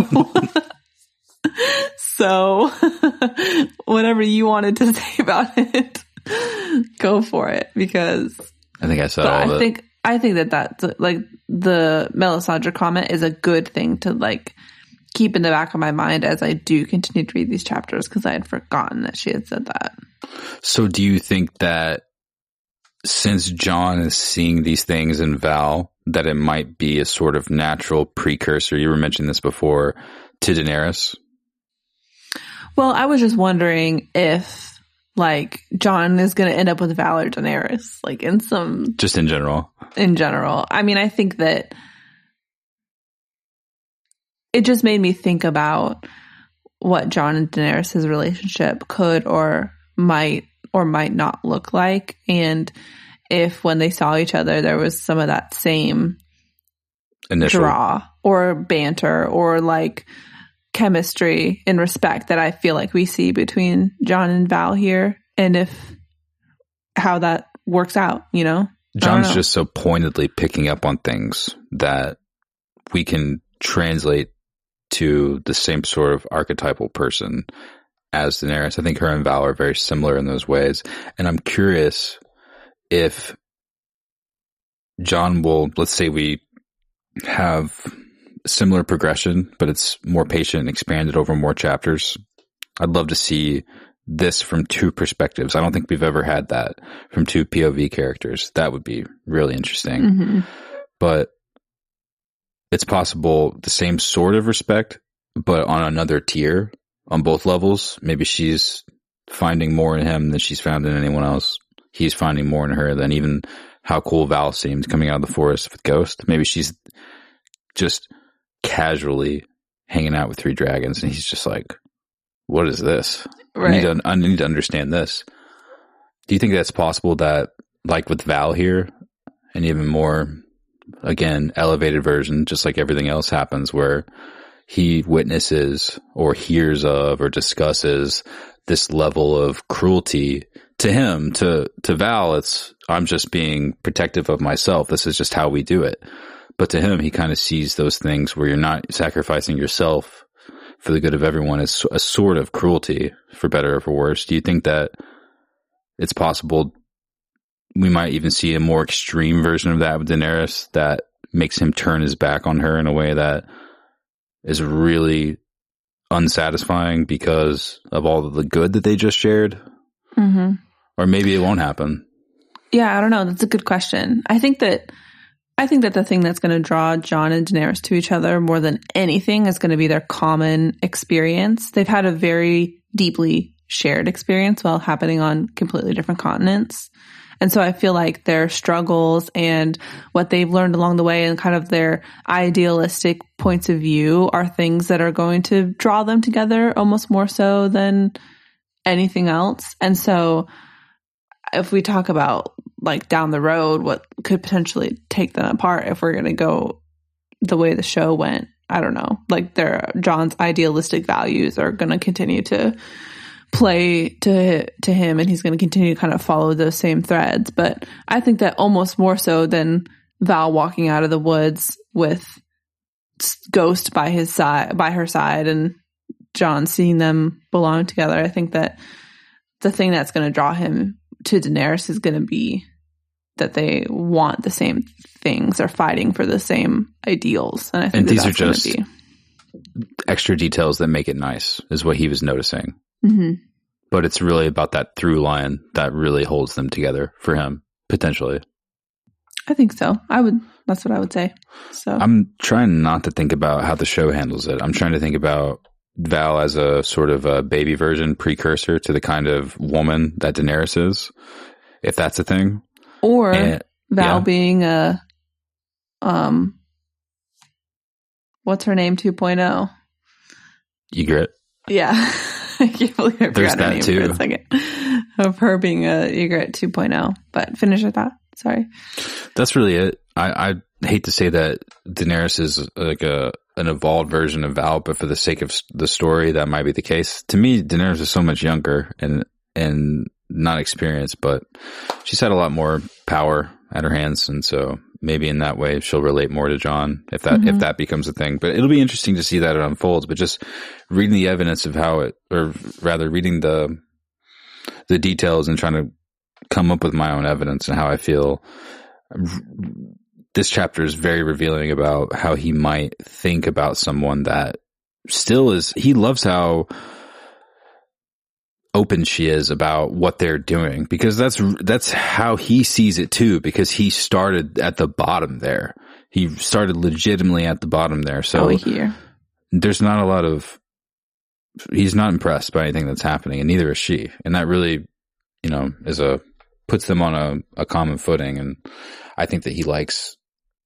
show. So whatever you wanted to say about it, go for it, because I think I saw all I of it. think I think that that's like the Melisandre comment is a good thing to like keep in the back of my mind as I do continue to read these chapters, because I had forgotten that she had said that. So do you think that since Jon is seeing these things in Val, that it might be a sort of natural precursor, you were mentioning this before, to Daenerys? Well, I was just wondering if like Jon is going to end up with Val or Daenerys, like in some... Just in general. In general. I mean, I think that it just made me think about what Jon and Daenerys' relationship could or might or might not look like, and if when they saw each other there was some of that same initial draw or banter or like chemistry and respect that I feel like we see between Jon and Val here, and if how that works out, you know? Jon's just so pointedly picking up on things that we can translate to the same sort of archetypal person as Daenerys. I think her and Val are very similar in those ways. And I'm curious if Jon will, let's say we have similar progression, but it's more patient and expanded over more chapters. I'd love to see this from two perspectives. I don't think we've ever had that from two P O V characters. That would be really interesting. Mm-hmm. But it's possible the same sort of respect, but on another tier. On both levels. Maybe she's finding more in him than she's found in anyone else. He's finding more in her than even how cool Val seemed coming out of the forest with Ghost. Maybe she's just casually hanging out with three dragons, and he's just like, what is this? Right. I, need to, I need to understand this. Do you think that's possible that, like with Val here, and even more, again, elevated version, just like everything else happens, where he witnesses or hears of or discusses this level of cruelty to him, to, to Val, it's, I'm just being protective of myself. This is just how we do it. But to him, he kind of sees those things where you're not sacrificing yourself for the good of everyone as a sort of cruelty, for better or for worse. Do you think that it's possible we might even see a more extreme version of that with Daenerys that makes him turn his back on her in a way that is really unsatisfying because of all of the good that they just shared. Mm-hmm. Or maybe it won't happen. Yeah, I don't know. That's a good question. I think that I think that the thing that's going to draw Jon and Daenerys to each other more than anything is going to be their common experience. They've had a very deeply shared experience while happening on completely different continents. And so I feel like their struggles and what they've learned along the way and kind of their idealistic points of view are things that are going to draw them together almost more so than anything else. And so if we talk about like down the road, what could potentially take them apart if we're going to go the way the show went, I don't know, like their Jon's idealistic values are going to continue to play to to him, and he's going to continue to kind of follow those same threads. But I think that almost more so than Val walking out of the woods with Ghost by his side, by her side, and Jon seeing them belong together, I think that the thing that's going to draw him to Daenerys is going to be that they want the same things, are fighting for the same ideals. And I think and that these that's are just be. extra details that make it nice, is what he was noticing. Mm-hmm. But it's really about that through line that really holds them together for him, potentially. I think so. I would. That's what I would say. So I'm trying not to think about how the show handles it. I'm trying to think about Val as a sort of a baby version precursor to the kind of woman that Daenerys is, if that's a thing. Or and, Val yeah. being a, um, what's her name two point oh? Ygritte. Yeah. I can't believe I There's forgot her that name too. for a second. Of her being a Ygritte two point oh. But finish with that. Sorry. That's really it. I, I hate to say that Daenerys is like a an evolved version of Val, but for the sake of the story, that might be the case. To me, Daenerys is so much younger and and not experienced, but she's had a lot more power at her hands, and so maybe in that way she'll relate more to Jon if that mm-hmm. if that becomes a thing. But it'll be interesting to see that it unfolds. But just reading the evidence of how it, or rather reading the the details and trying to come up with my own evidence and how I feel, this chapter is very revealing about how he might think about someone that still is, he loves how open she is about what they're doing, because that's, that's how he sees it too, because he started at the bottom there. He started legitimately at the bottom there. So oh, here. There's not a lot of, he's not impressed by anything that's happening, and neither is she. And that really, you know, is a, puts them on a, a common footing. And I think that he likes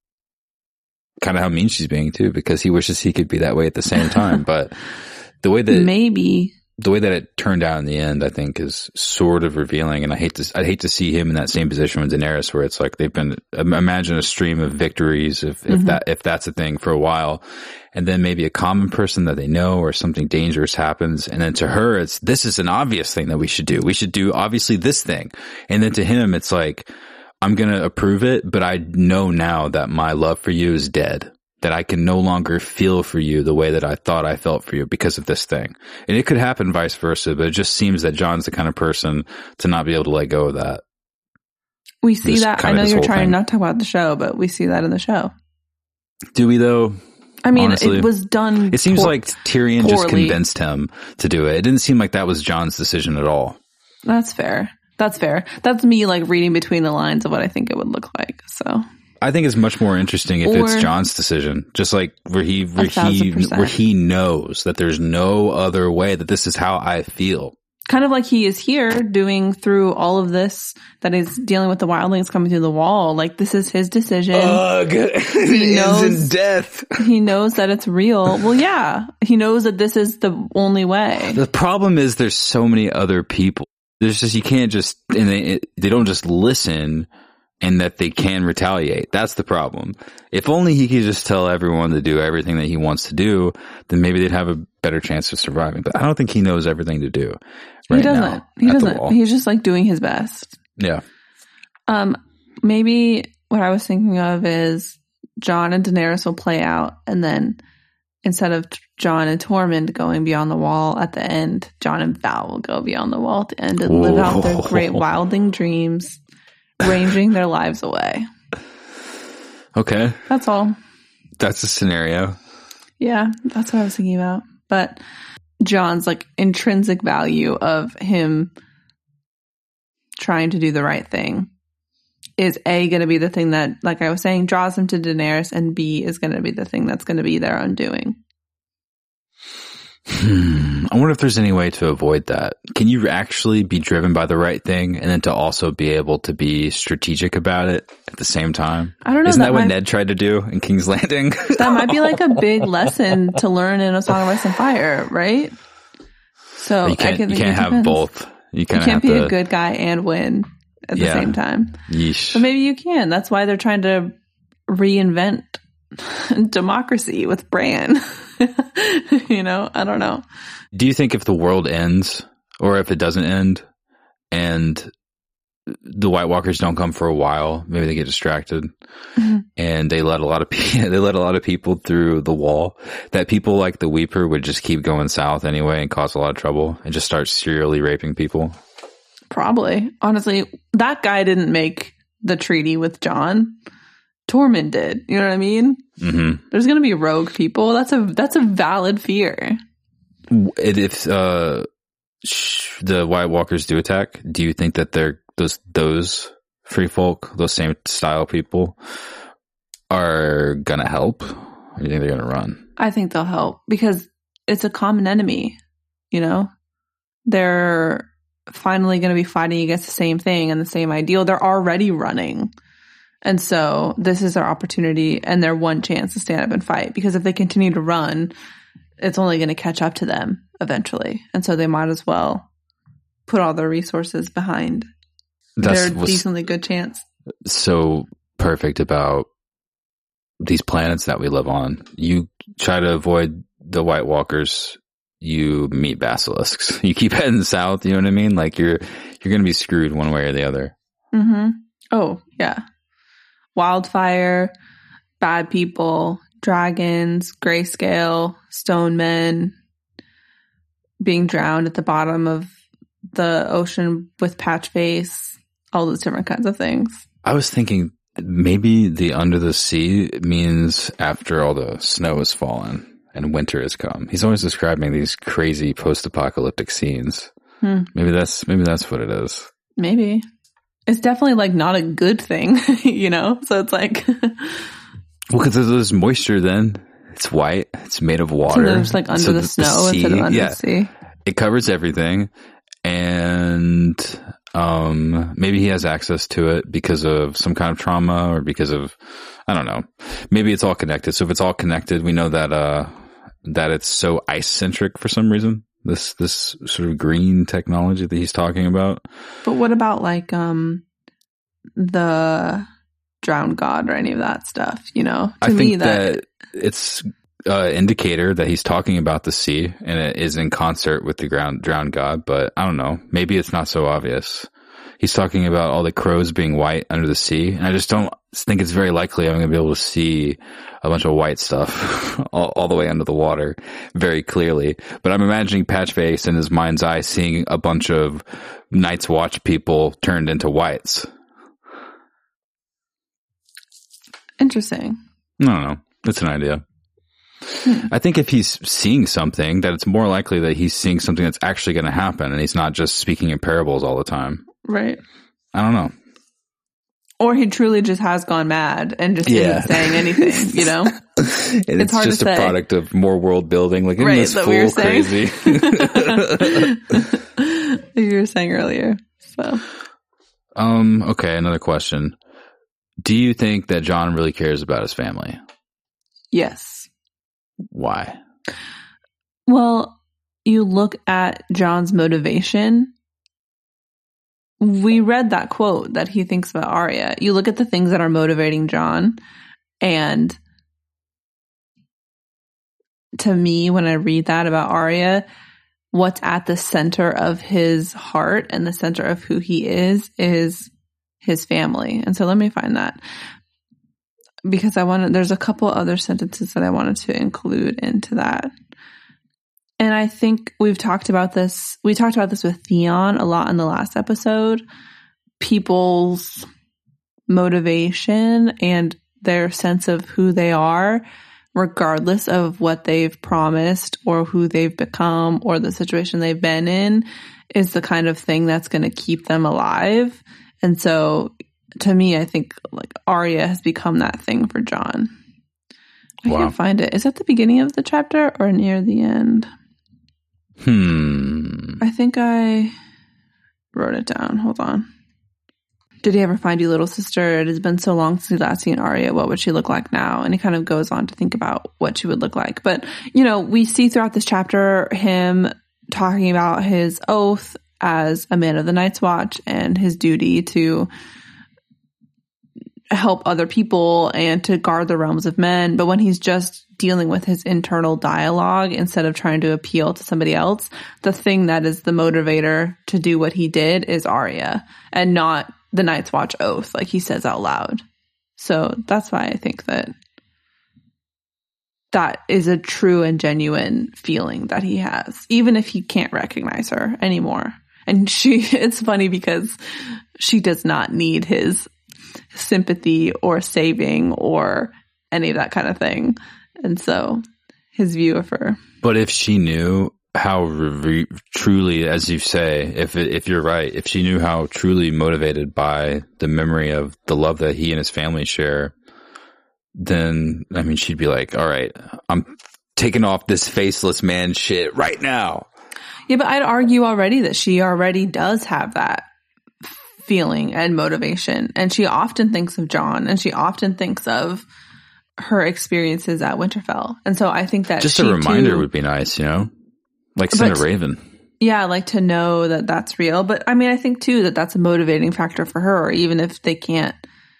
kind of how mean she's being too, because he wishes he could be that way at the same time. But the way that maybe the way that it turned out in the end, I think, is sort of revealing. And I hate to, I hate to see him in that same position with Daenerys, where it's like they've been, imagine a stream of victories, if, if mm-hmm. that, if that's a thing for a while. And then maybe a common person that they know, or something dangerous happens. And then to her, it's, this is an obvious thing that we should do. We should do obviously this thing. And then to him, it's like, I'm going to approve it, but I know now that my love for you is dead, that I can no longer feel for you the way that I thought I felt for you because of this thing. And it could happen vice versa, but it just seems that Jon's the kind of person to not be able to let go of that. We see this, that. I know you're trying thing. not to talk about the show, but we see that in the show. Do we though? I mean, Honestly, it was done. It seems poor, like Tyrion poorly. just convinced him to do it. It didn't seem like that was Jon's decision at all. That's fair. That's fair. That's me like reading between the lines of what I think it would look like. So I think it's much more interesting if or, it's Jon's decision, just like where he where he where he knows that there's no other way, that this is how I feel. Kind of like he is here doing through all of this, that he's dealing with the wildlings coming through the wall. Like, this is his decision. Ugh, he knows in death. He knows that it's real. Well, yeah, he knows that this is the only way. The problem is there's so many other people. There's just, you can't just, and they, they don't just listen, and that they can retaliate. That's the problem. If only he could just tell everyone to do everything that he wants to do, then maybe they'd have a better chance of surviving. But I don't think he knows everything to do. Right he doesn't. Now he doesn't. He's just like doing his best. Yeah. Um, maybe what I was thinking of is Jon and Daenerys will play out, and then instead of Jon and Tormund going beyond the wall at the end, Jon and Val will go beyond the wall at the end and Whoa. live out their great wildling dreams, ranging their lives away. Okay. That's all. That's a scenario. Yeah, that's what I was thinking about. But John's like intrinsic value of him trying to do the right thing is A, going to be the thing that, like I was saying, draws him to Daenerys, and B is going to be the thing that's going to be their undoing. Hmm. I wonder if there's any way to avoid that. Can you actually be driven by the right thing and then to also be able to be strategic about it at the same time? I don't know. Isn't that, that what might, Ned tried to do in King's Landing? That might be like a big lesson to learn in A Song of Ice and Fire, right? So you can't, I can you can't have depends. both. You, You can't can't be to, a good guy and win at the Yeah. same time. Yeesh. But maybe you can. That's why they're trying to reinvent democracy with Bran. You know, I don't know. Do you think if the world ends, or if it doesn't end, and the White Walkers don't come for a while, maybe they get distracted, Mm-hmm. and they let a lot of people, they let a lot of people through the wall, that people like the Weeper would just keep going south anyway and cause a lot of trouble and just start serially raping people? Probably. Honestly, that guy didn't make the treaty with Jon. Tormund did. You know what I mean? Mm-hmm. There's going to be rogue people. That's a that's a valid fear. If uh, sh- the White Walkers do attack, do you think that they're those those free folk, those same style people, are gonna help? Or do you think they're gonna run? I think they'll help because it's a common enemy. You know, they're finally going to be fighting against the same thing and the same ideal. They're already running. And so this is their opportunity and their one chance to stand up and fight, because if they continue to run, it's only going to catch up to them eventually. And so they might as well put all their resources behind That's their decently good chance. So perfect about these planets that we live on. You try to avoid the White Walkers, you meet basilisks. You keep heading south, you know what I mean? Like you're you're going to be screwed one way or the other. Mm-hmm. Oh, yeah. Wildfire, bad people, dragons, grayscale, stone men, being drowned at the bottom of the ocean with patch face, all those different kinds of things. I was thinking maybe the under the sea means after all the snow has fallen and winter has come. He's always describing these crazy post-apocalyptic scenes. Hmm. Maybe that's maybe that's what it is. Maybe. It's definitely like not a good thing, you know? So it's like well, because there's moisture then. It's white. It's made of water. so there's like under so the, the snow sea, instead of under yeah, the sea. It covers everything. And um, maybe he has access to it because of some kind of trauma or because of, I don't know. Maybe it's all connected. So if it's all connected, we know that uh, that it's so ice centric for some reason. This this sort of green technology that he's talking about. But what about like um the drowned god or any of that stuff? You know, to I me think that, that it's uh, indicator that he's talking about the sea and it is in concert with the ground drowned god. But I don't know. Maybe it's not so obvious. He's talking about all the crows being white under the sea, and I just don't think it's very likely I'm going to be able to see a bunch of white stuff all, all the way under the water very clearly. But I'm imagining Patchface in his mind's eye seeing a bunch of Night's Watch people turned into whites. interesting. I don't know. It's an idea. Hmm. I think if he's seeing something, that it's more likely that he's seeing something that's actually going to happen, and he's not just speaking in parables all the time. Right. I don't know. Or he truly just has gone mad and just Yeah. isn't saying anything, you know? And it's, It's hard just to a say. product of more world building. Like, isn't Right, this that fool we were saying. crazy? You were saying earlier. So um. Okay, another question. Do you think that Jon really cares about his family? yes. Why? Well, you look at Jon's motivation. We read that quote that he thinks about Arya. You look at the things that are motivating Jon, and to me, when I read that about Arya, what's at the center of his heart and the center of who he is is his family. And so let me find that, because I wanted, there's a couple other sentences that I wanted to include into that. And I think we've talked about this. We talked about this with Theon a lot in the last episode. People's motivation and their sense of who they are regardless of what they've promised or who they've become or the situation they've been in, is the kind of thing that's going to keep them alive. And so to me, I think like Arya has become that thing for Jon. I wow. can't find it. Is that the beginning of the chapter or near the end? Hmm. I think I wrote it down. Hold on. Did he ever find you, little sister? It has been so long since he last seen Arya. What would she look like now? And he kind of goes on to think about what she would look like. But, you know, we see throughout this chapter him talking about his oath as a man of the Night's Watch and his duty to help other people and to guard the realms of men. But when he's just dealing with his internal dialogue instead of trying to appeal to somebody else, the thing that is the motivator to do what he did is Arya and not the Night's Watch oath, like he says out loud. So that's why I think that that is a true and genuine feeling that he has, even if he can't recognize her anymore. And she, it's funny because she does not need his sympathy or saving or any of that kind of thing. And so his view of her. But if she knew how re- truly, as you say, if it, if you're right, if she knew how truly motivated by the memory of the love that he and his family share, then, I mean, she'd be like, all right, I'm taking off this faceless man shit right now. Yeah, but I'd argue already that she already does have that feeling and motivation. And she often thinks of Jon, and she often thinks of her experiences at Winterfell. And so I think that just a reminder too, would be nice, you know? Like send a raven. Yeah, like to know that that's real. But I mean, I think too that that's a motivating factor for her, even if they can't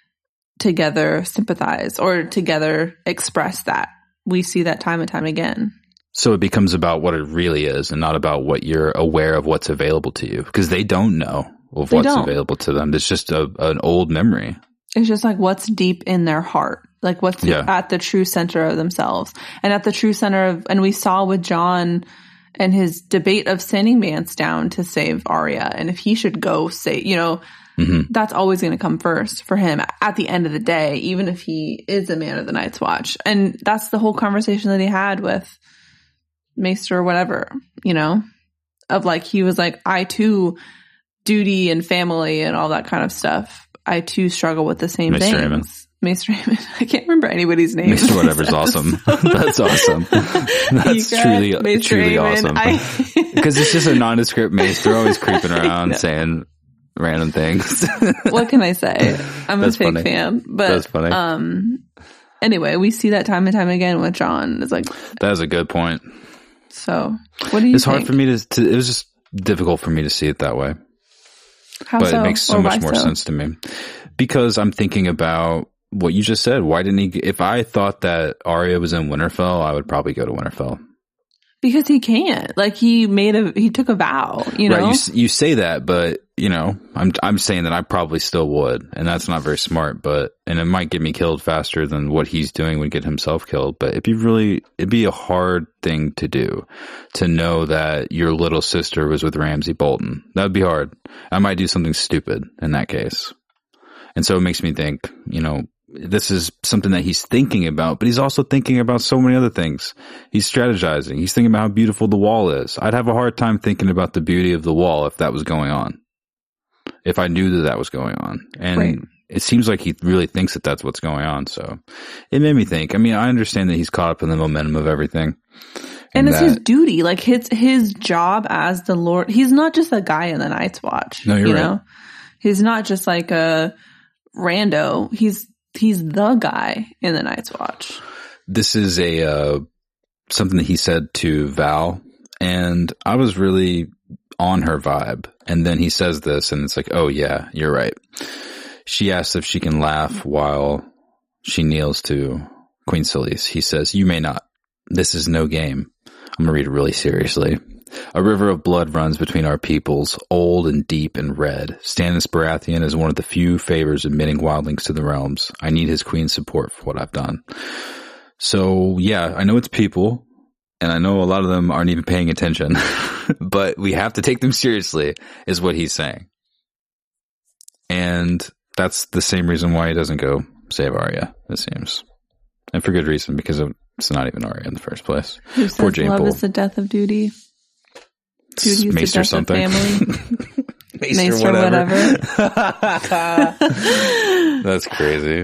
together sympathize or together express that. We see that time and time again. So it becomes about what it really is and not about what you're aware of what's available to you, because they don't know of they what's don't. available to them. It's just a, an old memory. It's just like what's deep in their heart, like what's yeah. at the true center of themselves and at the true center of, and we saw with Jon and his debate of sending Mance down to save Arya. And if he should go save, you know, mm-hmm. that's always going to come first for him at the end of the day, even if he is a man of the Night's Watch. And that's the whole conversation that he had with Maester or whatever, you know, of like, he was like, I too, duty and family and all that kind of stuff. I too struggle with the same Maester things. Aemon. Maester Aemon. I can't remember anybody's name. Maester whatever's awesome. That's awesome. That's truly, Maester truly Aemon. awesome. Because it's just a nondescript Maester always creeping around saying random things. What can I say? I'm That's a big funny. fan. But That's funny. Um, anyway, we see that time and time again with Jon. It's like that's a good point. So, what do you It's think? hard for me to, to, it was just difficult for me to see it that way. How but so? it makes so or much more so? sense to me. Because I'm thinking about what you just said. Why didn't he, if I thought that Arya was in Winterfell, I would probably go to Winterfell. Because he can't. Like, he made a, he took a vow, you know? Right, you, you say that, but, you know, I'm I'm saying that I probably still would, and that's not very smart, but, and it might get me killed faster than what he's doing would get himself killed, but it'd be really, it'd be a hard thing to do, to know that your little sister was with Ramsay Bolton. That would be hard. I might do something stupid in that case. And so it makes me think, you know, this is something that he's thinking about, but he's also thinking about so many other things. He's strategizing. He's thinking about how beautiful the wall is. I'd have a hard time thinking about the beauty of the wall if that was going on. If I knew that that was going on. And right. It seems like he really thinks that that's what's going on. So it made me think. I mean, I understand that he's caught up in the momentum of everything. And, and it's that, his duty. Like, his, his job as the Lord. He's not just a guy in the Night's Watch. No, you're you right. know? He's not just like a rando. He's He's the guy in the Night's Watch. This is a uh, something that he said to Val, and I was really on her vibe. And then he says this, and it's like, oh yeah, you're right. She asks if she can laugh while she kneels to Queen Selyse. He says, you may not. This is no game. I'm going to read it really seriously. A river of blood runs between our peoples, old and deep and red. Stannis Baratheon is one of the few favors admitting wildlings to the realms. I need his queen's support for what I've done. So, yeah, I know it's people, and I know a lot of them aren't even paying attention, but we have to take them seriously, is what he's saying. And that's the same reason why he doesn't go save Arya, it seems. And for good reason, because of It's not even Arya in the first place. Who says Poor Jane love Poole. is the death of duty? Duty is Mace the or death something. of family. Mace, Mace or or whatever. whatever. That's crazy.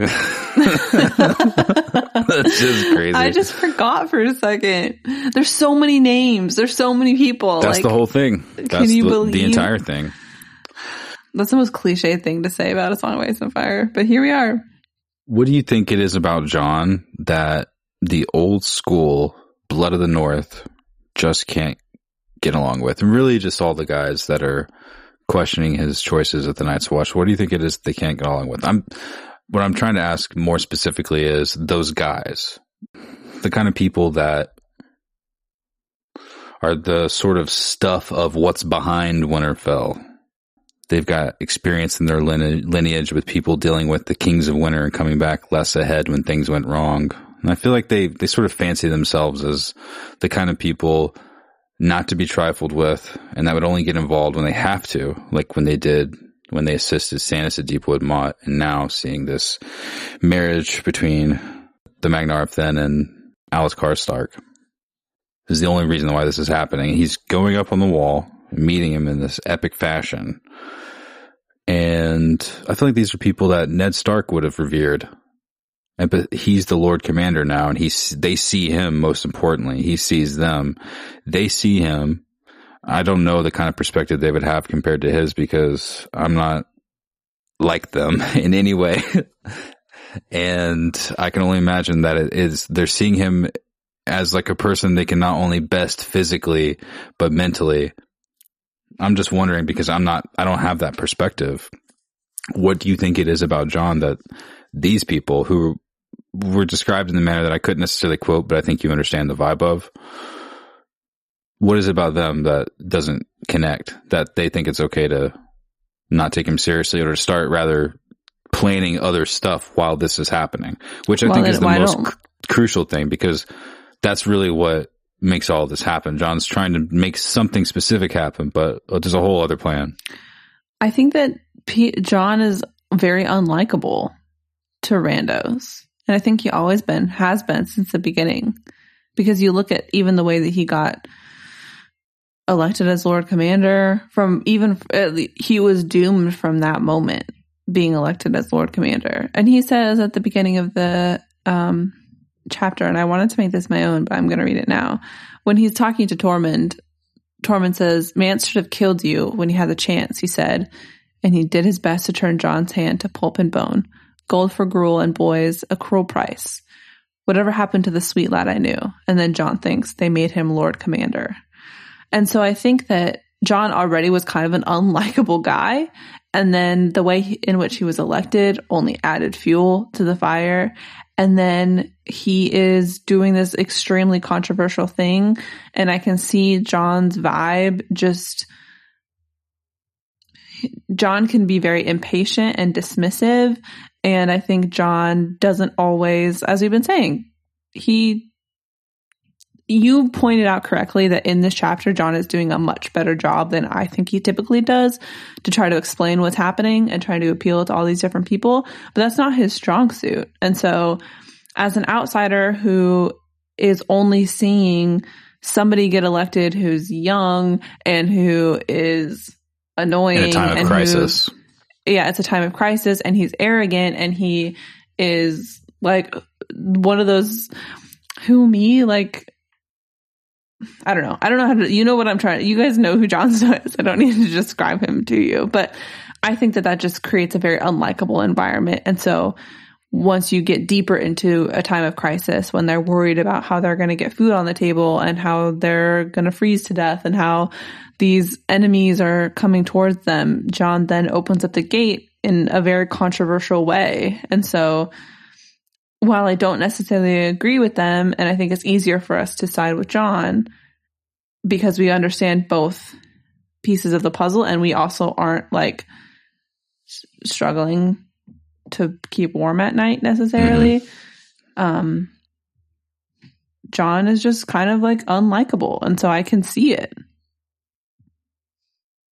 That's just crazy. I just forgot for a second. There's so many names. There's so many people. That's like, the whole thing. That's you the, believe- the entire thing. That's the most cliche thing to say about A Song of Ice and Fire. But here we are. What do you think it is about Jon that the old school Blood of the North just can't get along with? And really just all the guys that are questioning his choices at the Night's Watch. What do you think it is they can't get along with? I'm what I'm trying to ask more specifically is those guys, the kind of people that are the sort of stuff of what's behind Winterfell. They've got experience in their lineage with people dealing with the Kings of Winter and coming back less ahead when things went wrong. And I feel like they, they sort of fancy themselves as the kind of people not to be trifled with, and that would only get involved when they have to, like when they did, when they assisted Stannis at Deepwood Motte, and now seeing this marriage between the Magnar then and Alice Karstark. This is the only reason why this is happening. He's going up on the wall, meeting him in this epic fashion. And I feel like these are people that Ned Stark would have revered. And, but he's the Lord Commander now, and he's, they see him most importantly. He sees them. They see him. I don't know the kind of perspective they would have compared to his because I'm not like them in any way. And I can only imagine that it is, they're seeing him as like a person they can not only best physically, but mentally. I'm just wondering because I'm not, I don't have that perspective. What do you think it is about Jon that these people who were described in the manner that I couldn't necessarily quote, but I think you understand the vibe of, what is it about them that doesn't connect, that they think it's okay to not take him seriously or to start rather planning other stuff while this is happening, which I well, think is the most don't? cr- crucial thing because that's really what makes all of this happen. Jon's trying to make something specific happen, but there's a whole other plan. I think that P- Jon is very unlikable to randos. And I think he always been, has been since the beginning. Because you look at even the way that he got elected as Lord Commander, from even, he was doomed from that moment, being elected as Lord Commander. And he says at the beginning of the um, chapter, and I wanted to make this my own, but I'm going to read it now. When he's talking to Tormund, Tormund says, Mance should have killed you when he had the chance, he said. And he did his best to turn Jon's hand to pulp and bone. Gold for gruel and boys, a cruel price. Whatever happened to the sweet lad I knew? And then Jon thinks they made him Lord Commander. And so I think that Jon already was kind of an unlikable guy. And then the way he, in which he was elected only added fuel to the fire. And then he is doing this extremely controversial thing. And I can see Jon's vibe just... Jon can be very impatient and dismissive. And I think Jon doesn't always, as we've been saying, he, you pointed out correctly that in this chapter, Jon is doing a much better job than I think he typically does to try to explain what's happening and try to appeal to all these different people. But that's not his strong suit. And so as an outsider who is only seeing somebody get elected who's young and who is annoying in a time of and crisis. Who, yeah, it's a time of crisis, and he's arrogant, and he is like one of those who me like. I don't know. I don't know how to. You know what I'm trying. You guys know who Jon Snow is. I don't need to describe him to you, but I think that that just creates a very unlikable environment, and so. Once you get deeper into a time of crisis, when they're worried about how they're going to get food on the table and how they're going to freeze to death and how these enemies are coming towards them, Jon then opens up the gate in a very controversial way. And so while I don't necessarily agree with them, and I think it's easier for us to side with Jon because we understand both pieces of the puzzle and we also aren't like struggling to keep warm at night necessarily. Mm-hmm. Um, Jon is just kind of like unlikable. And so I can see it.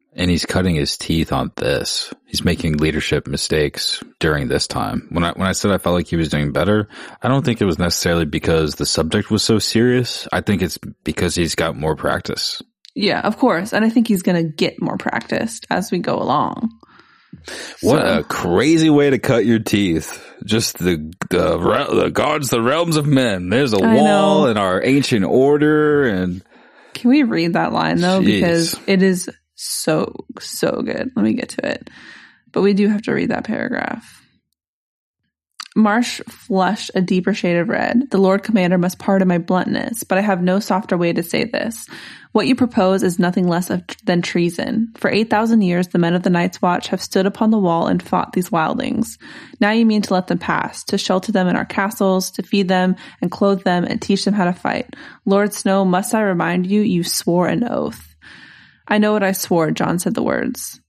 And he's cutting his teeth on this. He's making leadership mistakes during this time. When I when I said I felt like he was doing better, I don't think it was necessarily because the subject was so serious. I think it's because he's got more practice. Yeah, of course. And I think he's going to get more practiced as we go along. What So- a crazy way to cut your teeth. Just the the, re- the gods, the realms of men. There's a I wall know. in our ancient order. And Can we read that line though? Jeez. Because it is so, so good. Let me get to it. But we do have to read that paragraph. Marsh flushed a deeper shade of red. The Lord Commander must pardon my bluntness, but I have no softer way to say this. What you propose is nothing less of, than treason. For eight thousand years, the men of the Night's Watch have stood upon the wall and fought these wildlings. Now you mean to let them pass, to shelter them in our castles, to feed them and clothe them and teach them how to fight. Lord Snow, must I remind you, you swore an oath. I know what I swore, John said the words.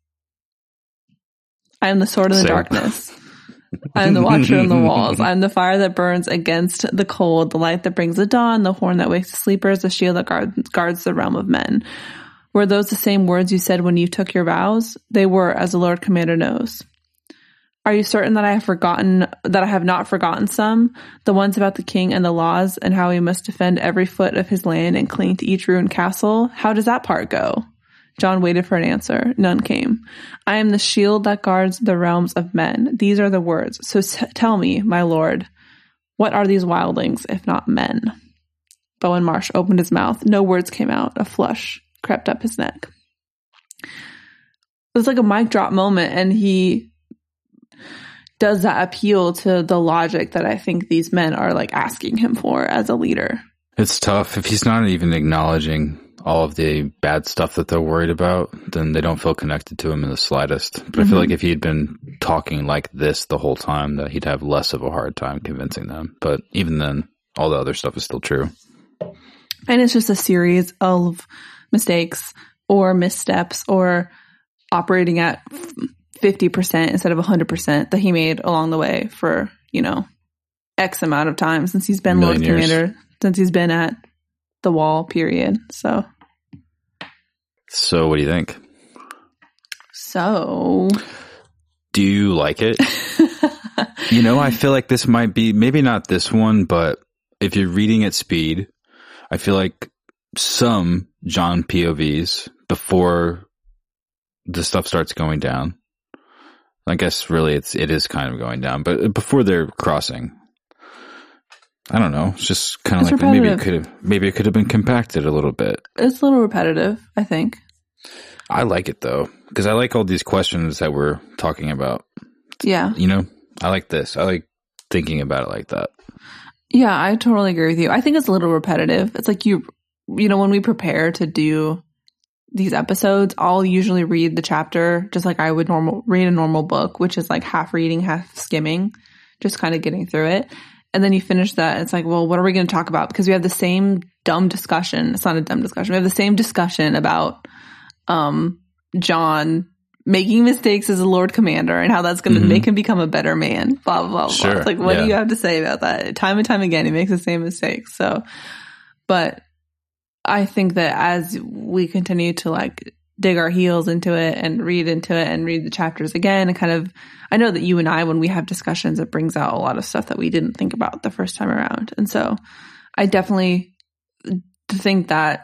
I am the sword in the Same. darkness. I am the watcher on the walls. I am the fire that burns against the cold, the light that brings the dawn, the horn that wakes the sleepers, the shield that guard, guards the realm of men. Were those the same words you said when you took your vows? They were, as the Lord Commander knows. Are you certain that I have forgotten, that I have not forgotten some? The ones about the king and the laws and how he must defend every foot of his land and cling to each ruined castle? How does that part go? John waited for an answer. None came. I am the shield that guards the realms of men. These are the words. So s- tell me, my lord, what are these wildlings, if not men? Bowen Marsh opened his mouth. No words came out. A flush crept up his neck. It was like a mic drop moment, and he does that appeal to the logic that I think these men are like asking him for as a leader. it's tough. If he's not even acknowledging all of the bad stuff that they're worried about, then they don't feel connected to him in the slightest. But I feel like if he had been talking like this the whole time, that he'd have less of a hard time convincing them. But even then, all the other stuff is still true. And it's just a series of mistakes or missteps or operating at fifty percent instead of one hundred percent that he made along the way for, you know, X amount of time since he's been Lord Million years. Commander, since he's been at the wall, period. So, So what do you think? so Do you like it? You know, I feel like this might be, maybe not this one, but if you're reading at speed, I feel like some John P O Vs before the stuff starts going down. I guess really it's, it is kind of going down, but before they're crossing, I don't know. It's just kind of It's like maybe it repetitive. could have, maybe it could have been compacted a little bit. it's a little repetitive, I think. I like it though, because I like all these questions that we're talking about. Yeah. You know, I like this. I like thinking about it like that. Yeah, I totally agree with you. I think it's a little repetitive. It's like you, you know, when we prepare to do these episodes, I'll usually read the chapter just like I would normal read a normal book, which is like half reading, half skimming, just kind of getting through it. And then you finish that, and it's like, well, what are we going to talk about? Because we have the same dumb discussion. It's not a dumb discussion. We have the same discussion about um, John making mistakes as a Lord Commander and how that's going to Mhm. make him become a better man. Blah blah blah. blah. Sure, It's like, what yeah. do you have to say about that? Time and time again, he makes the same mistakes. So, but I think that as we continue to like dig our heels into it and read into it and read the chapters again and kind of, I know that you and I, when we have discussions, it brings out a lot of stuff that we didn't think about the first time around. And so I definitely think that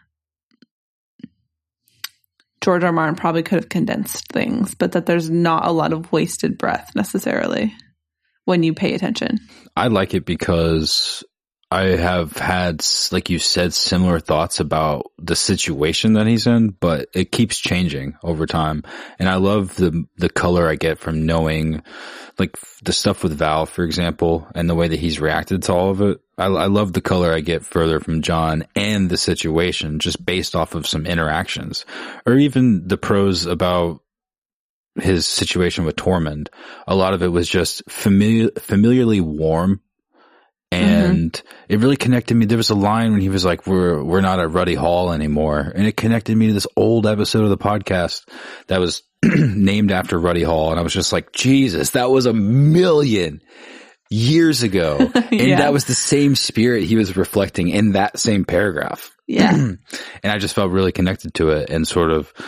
George R. R. Martin probably could have condensed things, but that there's not a lot of wasted breath necessarily when you pay attention. I like it because I have had, like you said, similar thoughts about the situation that he's in, but it keeps changing over time. And I love the the color I get from knowing, like the stuff with Val, for example, and the way that he's reacted to all of it. I, I love the color I get further from John and the situation just based off of some interactions, or even the prose about his situation with Tormund. A lot of it was just familiar, familiarly warm. And mm-hmm. it really connected me. There was a line when he was like, we're, we're not at Ruddy Hall anymore. And it connected me to this old episode of the podcast that was named after Ruddy Hall. And I was just like, Jesus, that was a million years ago. And Yeah. that was the same spirit he was reflecting in that same paragraph. Yeah. And I just felt really connected to it and sort of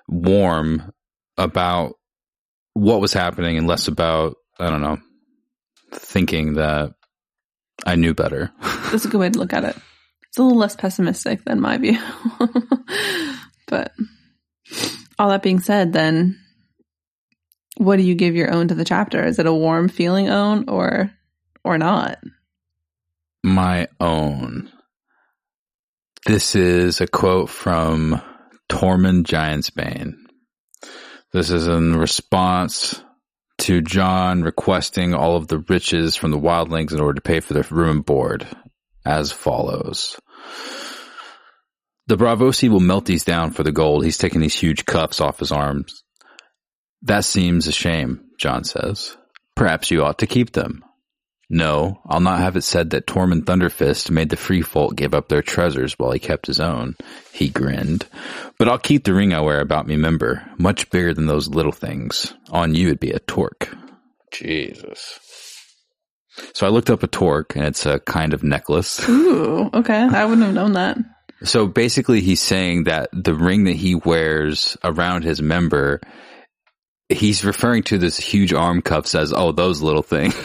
warm about what was happening and less about, I don't know, thinking that I knew better. That's a good way to look at it. It's a little less pessimistic than my view. But all that being said, then what do you give your own to the chapter? Is it a warm feeling own or or not? My own. This is a quote from Tormund Giantsbane. This is in response to Jon requesting all of the riches from the wildlings in order to pay for their room and board, as follows. The Braavosi will melt these down for the gold. He's taking these huge cuffs off his arms. That seems a shame, Jon says. Perhaps you ought to keep them. No, I'll not have it said that Tormund Thunderfist made the free folk give up their treasures while he kept his own. He grinned. But I'll keep the ring I wear about me member, much bigger than those little things. On you it'd be a torque. Jesus. So I looked up a torque, and it's a kind of necklace. Ooh, okay. I wouldn't have known that. So basically he's saying that the ring that he wears around his member, he's referring to this huge arm cuffs as, oh, those little things.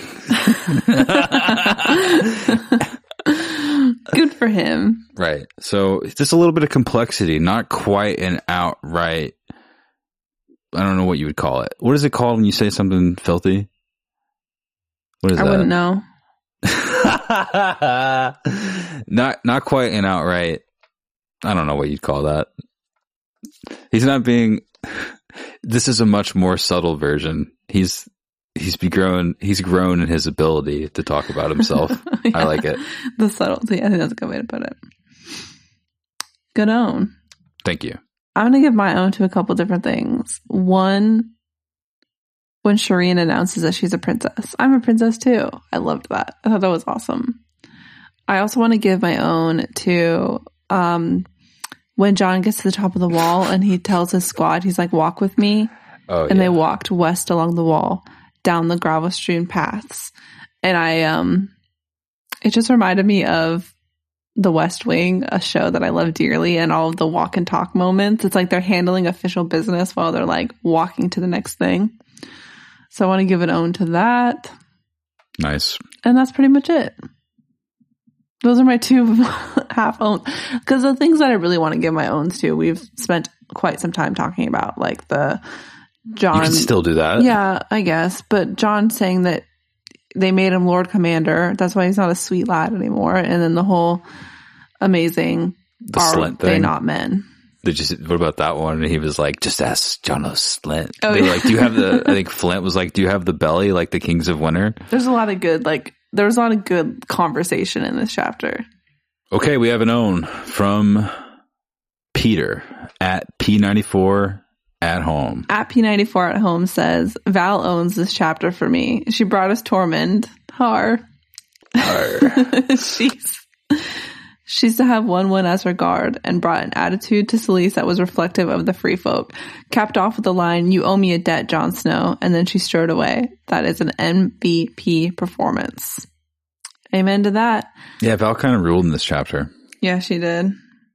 Good for him. Right. So just a little bit of complexity, not quite an outright, I don't know what you would call it. What is it called when you say something filthy? What is I that? wouldn't know. not not quite an outright, I don't know what you'd call that. He's not being, this is a much more subtle version. He's he's grown he's grown in his ability to talk about himself. Yeah, I like it. The subtlety, I think that's a good way to put it. Good own. Thank you. I'm going to give my own to a couple different things. One, when Shireen announces that she's a princess. I'm a princess too. I loved that. I thought that was awesome. I also want to give my own to um, when Jon gets to the top of the wall and he tells his squad, he's like, walk with me. Oh, and yeah. They walked west along the wall, down the gravel-strewn paths. And I, um, it just reminded me of The West Wing, a show that I love dearly, and all of the walk and talk moments. It's like they're handling official business while they're like walking to the next thing. So I want to give an own to that. Nice. And that's pretty much it. Those are my two half owns. Because the things that I really want to give my owns to, we've spent quite some time talking about, like the Jon. You can still do that. Yeah, I guess. But Jon saying that they made him Lord Commander. That's why he's not a sweet lad anymore. And then the whole amazing, the are Slint they thing. not men? They just, what about that one? And he was like, just ask Jon Slint. Oh, they were yeah. like, do you have the, I think Flint was like, do you have the belly like the Kings of Winter? There's a lot of good, like, there was a lot of good conversation in this chapter. Okay, we have an own from Peter at P ninety-four at home. At P ninety-four at home says, Val owns this chapter for me. She brought us Tormund. Har. Har. she's, she's to have won one as her guard and brought an attitude to Selyse that was reflective of the free folk. Capped off with the line, you owe me a debt, Jon Snow. And then she strode away. That is an M V P performance. Amen to that. Yeah, Val kind of ruled in this chapter. Yeah, she did.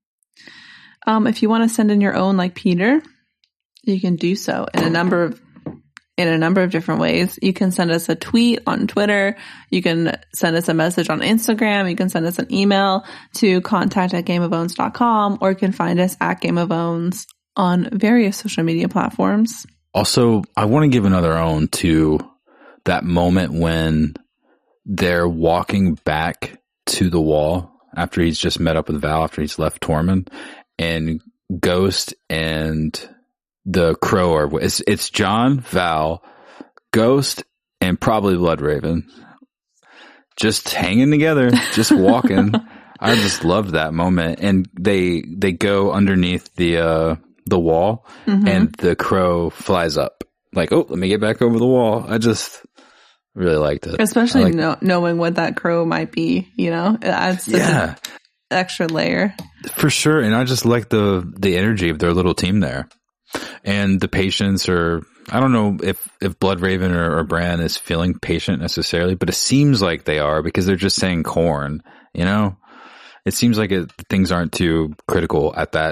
Um, if you want to send in your own like Peter, you can do so in a number of in a number of different ways. You can send us a tweet on Twitter. You can send us a message on Instagram. You can send us an email to contact at gameofowns dot com, or you can find us at Game of Owns on various social media platforms. Also, I want to give another own to that moment when they're walking back to the wall after he's just met up with Val, after he's left Tormund, and Ghost and the Crow are, it's, it's Jon, Val, Ghost, and probably Bloodraven. Just hanging together, just walking. I just loved that moment. And they, they go underneath the, uh, the wall, mm-hmm. and the Crow flies up. Like, oh, let me get back over the wall. I just really liked it. Especially like, know, knowing what that crow might be, you know? It adds such yeah. an extra layer. For sure. And I just like the, the energy of their little team there. And the patience, or I don't know if, if Bloodraven or, or Bran is feeling patient necessarily, but it seems like they are because they're just saying corn, you know? It seems like it, things aren't too critical at that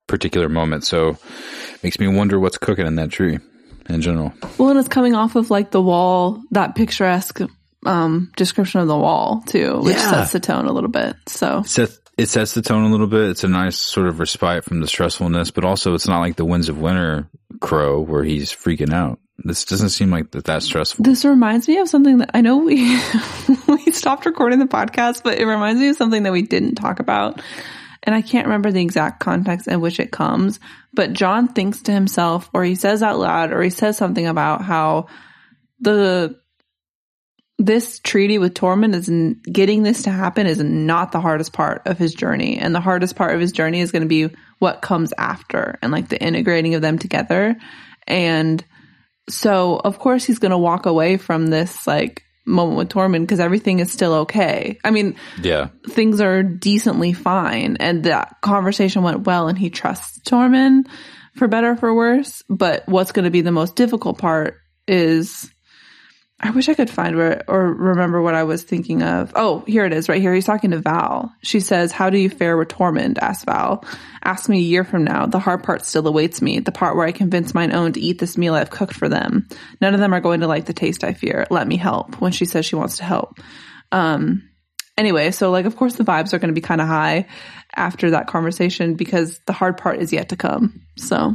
particular moment. So it makes me wonder what's cooking in that tree in general. Well, and it's coming off of like the wall, that picturesque um, description of the wall too, which Yeah. sets the tone a little bit. So It sets, it sets the tone a little bit. It's a nice sort of respite from the stressfulness, but also it's not like the Winds of Winter Crow where he's freaking out. This doesn't seem like that that's stressful. this reminds me of something that I know we we stopped recording the podcast, but it reminds me of something that we didn't talk about. And I can't remember the exact context in which it comes, but John thinks to himself, or he says out loud, or he says something about how the this treaty with Tormund is n- getting this to happen is not the hardest part of his journey. And the hardest part of his journey is going to be what comes after and like the integrating of them together. And so, of course, he's going to walk away from this like moment with Tormund because everything is still okay. I mean, Yeah. things are decently fine, and that conversation went well, and he trusts Tormund for better or for worse. But what's going to be the most difficult part is, I wish I could find where or remember what I was thinking of. Oh, here it is right here. He's talking to Val. She says, "How do you fare with Tormund?" asked Val. "Ask me a year from now. The hard part still awaits me. The part where I convince mine own to eat this meal I've cooked for them. None of them are going to like the taste, I fear. Let me help," when she says she wants to help. Um, anyway, so like, of course the vibes are going to be kind of high after that conversation because the hard part is yet to come. So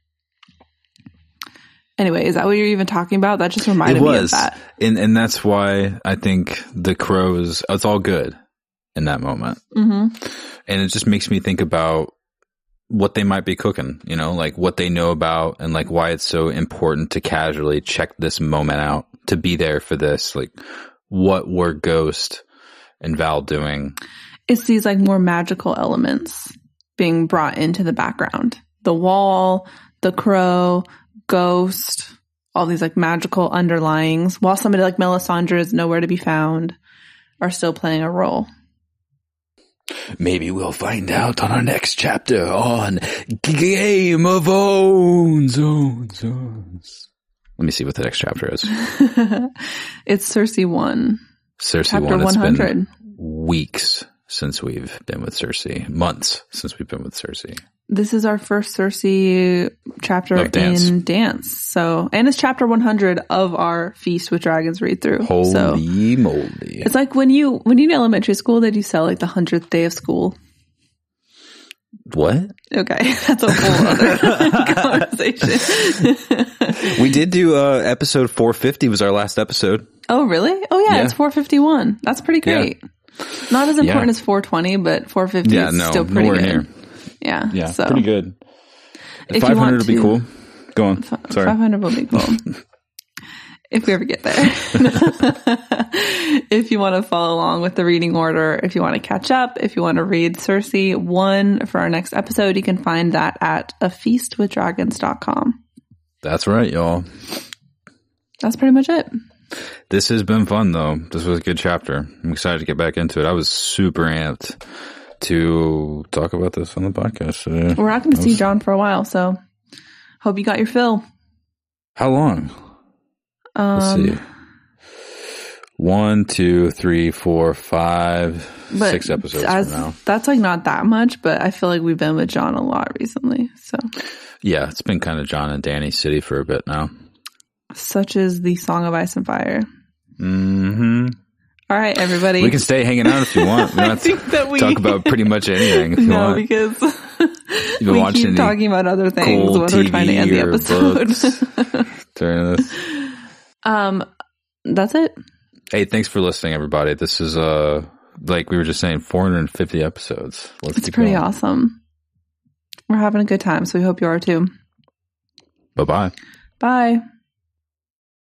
anyway, is that what you're even talking about? That just reminded It me of was. that. And, and that's why I think the crows, it's all good in that moment. Mm-hmm. And it just makes me think about what they might be cooking, you know, like what they know about and like why it's so important to casually check this moment out, to be there for this. Like, what were Ghost and Val doing? It's these like more magical elements being brought into the background. The wall, the crow, Ghost, all these like magical underlyings, while somebody like Melisandre is nowhere to be found, are still playing a role. Maybe we'll find out on our next chapter on Game of Owns. Owns, Owns. Let me see what the next chapter is. It's Cersei one. Cersei Chapter one. It's one hundred. been weeks since we've been with Cersei. Months since we've been with Cersei. This is our first Cersei chapter Of Dance. in Dance. So, and it's chapter one hundred of our Feast with Dragons read through. Holy so, moly. it's like when you, when you in elementary school, they do sell like the hundredth day of school. What? Okay. That's a whole other conversation. We did do uh, episode four fifty was our last episode. Oh, really? Oh yeah, Yeah. It's four fifty-one. That's pretty great. Not as important Yeah. as four twenty, but four fifty Yeah, is no, still pretty nowhere good. near. Yeah. Yeah, so pretty good. If you five hundred want would be to- cool. Go on. Sorry. five hundred will be cool. If we ever get there. If you want to follow along with the reading order, if you want to catch up, if you want to read Cersei one for our next episode, you can find that at a feast with dragons dot com. That's right, y'all. That's pretty much it. This has been fun, though. This was a good chapter. I'm excited to get back into it. I was super amped to talk about this on the podcast today. We're not going to I see was- John for a while, so hope you got your fill. How long? Let's Um, see. One, two, three, four, five, but six episodes as- from now. That's like not that much, but I feel like we've been with John a lot recently. So Yeah, it's been kind of John and Danny City for a bit now. such is the Song of Ice and Fire. Mm-hmm. All right, everybody. We can stay hanging out if you want. We I don't have think to that we talk about pretty much anything if you no, want. because You've been we watching keep any talking about other things cool when we're trying to end the T V or episode. books during this. um, that's it. Hey, thanks for listening, everybody. This is, uh, like we were just saying, four hundred fifty episodes. Let's It's keep pretty going. awesome. We're having a good time, so we hope you are too. Bye-bye. Bye.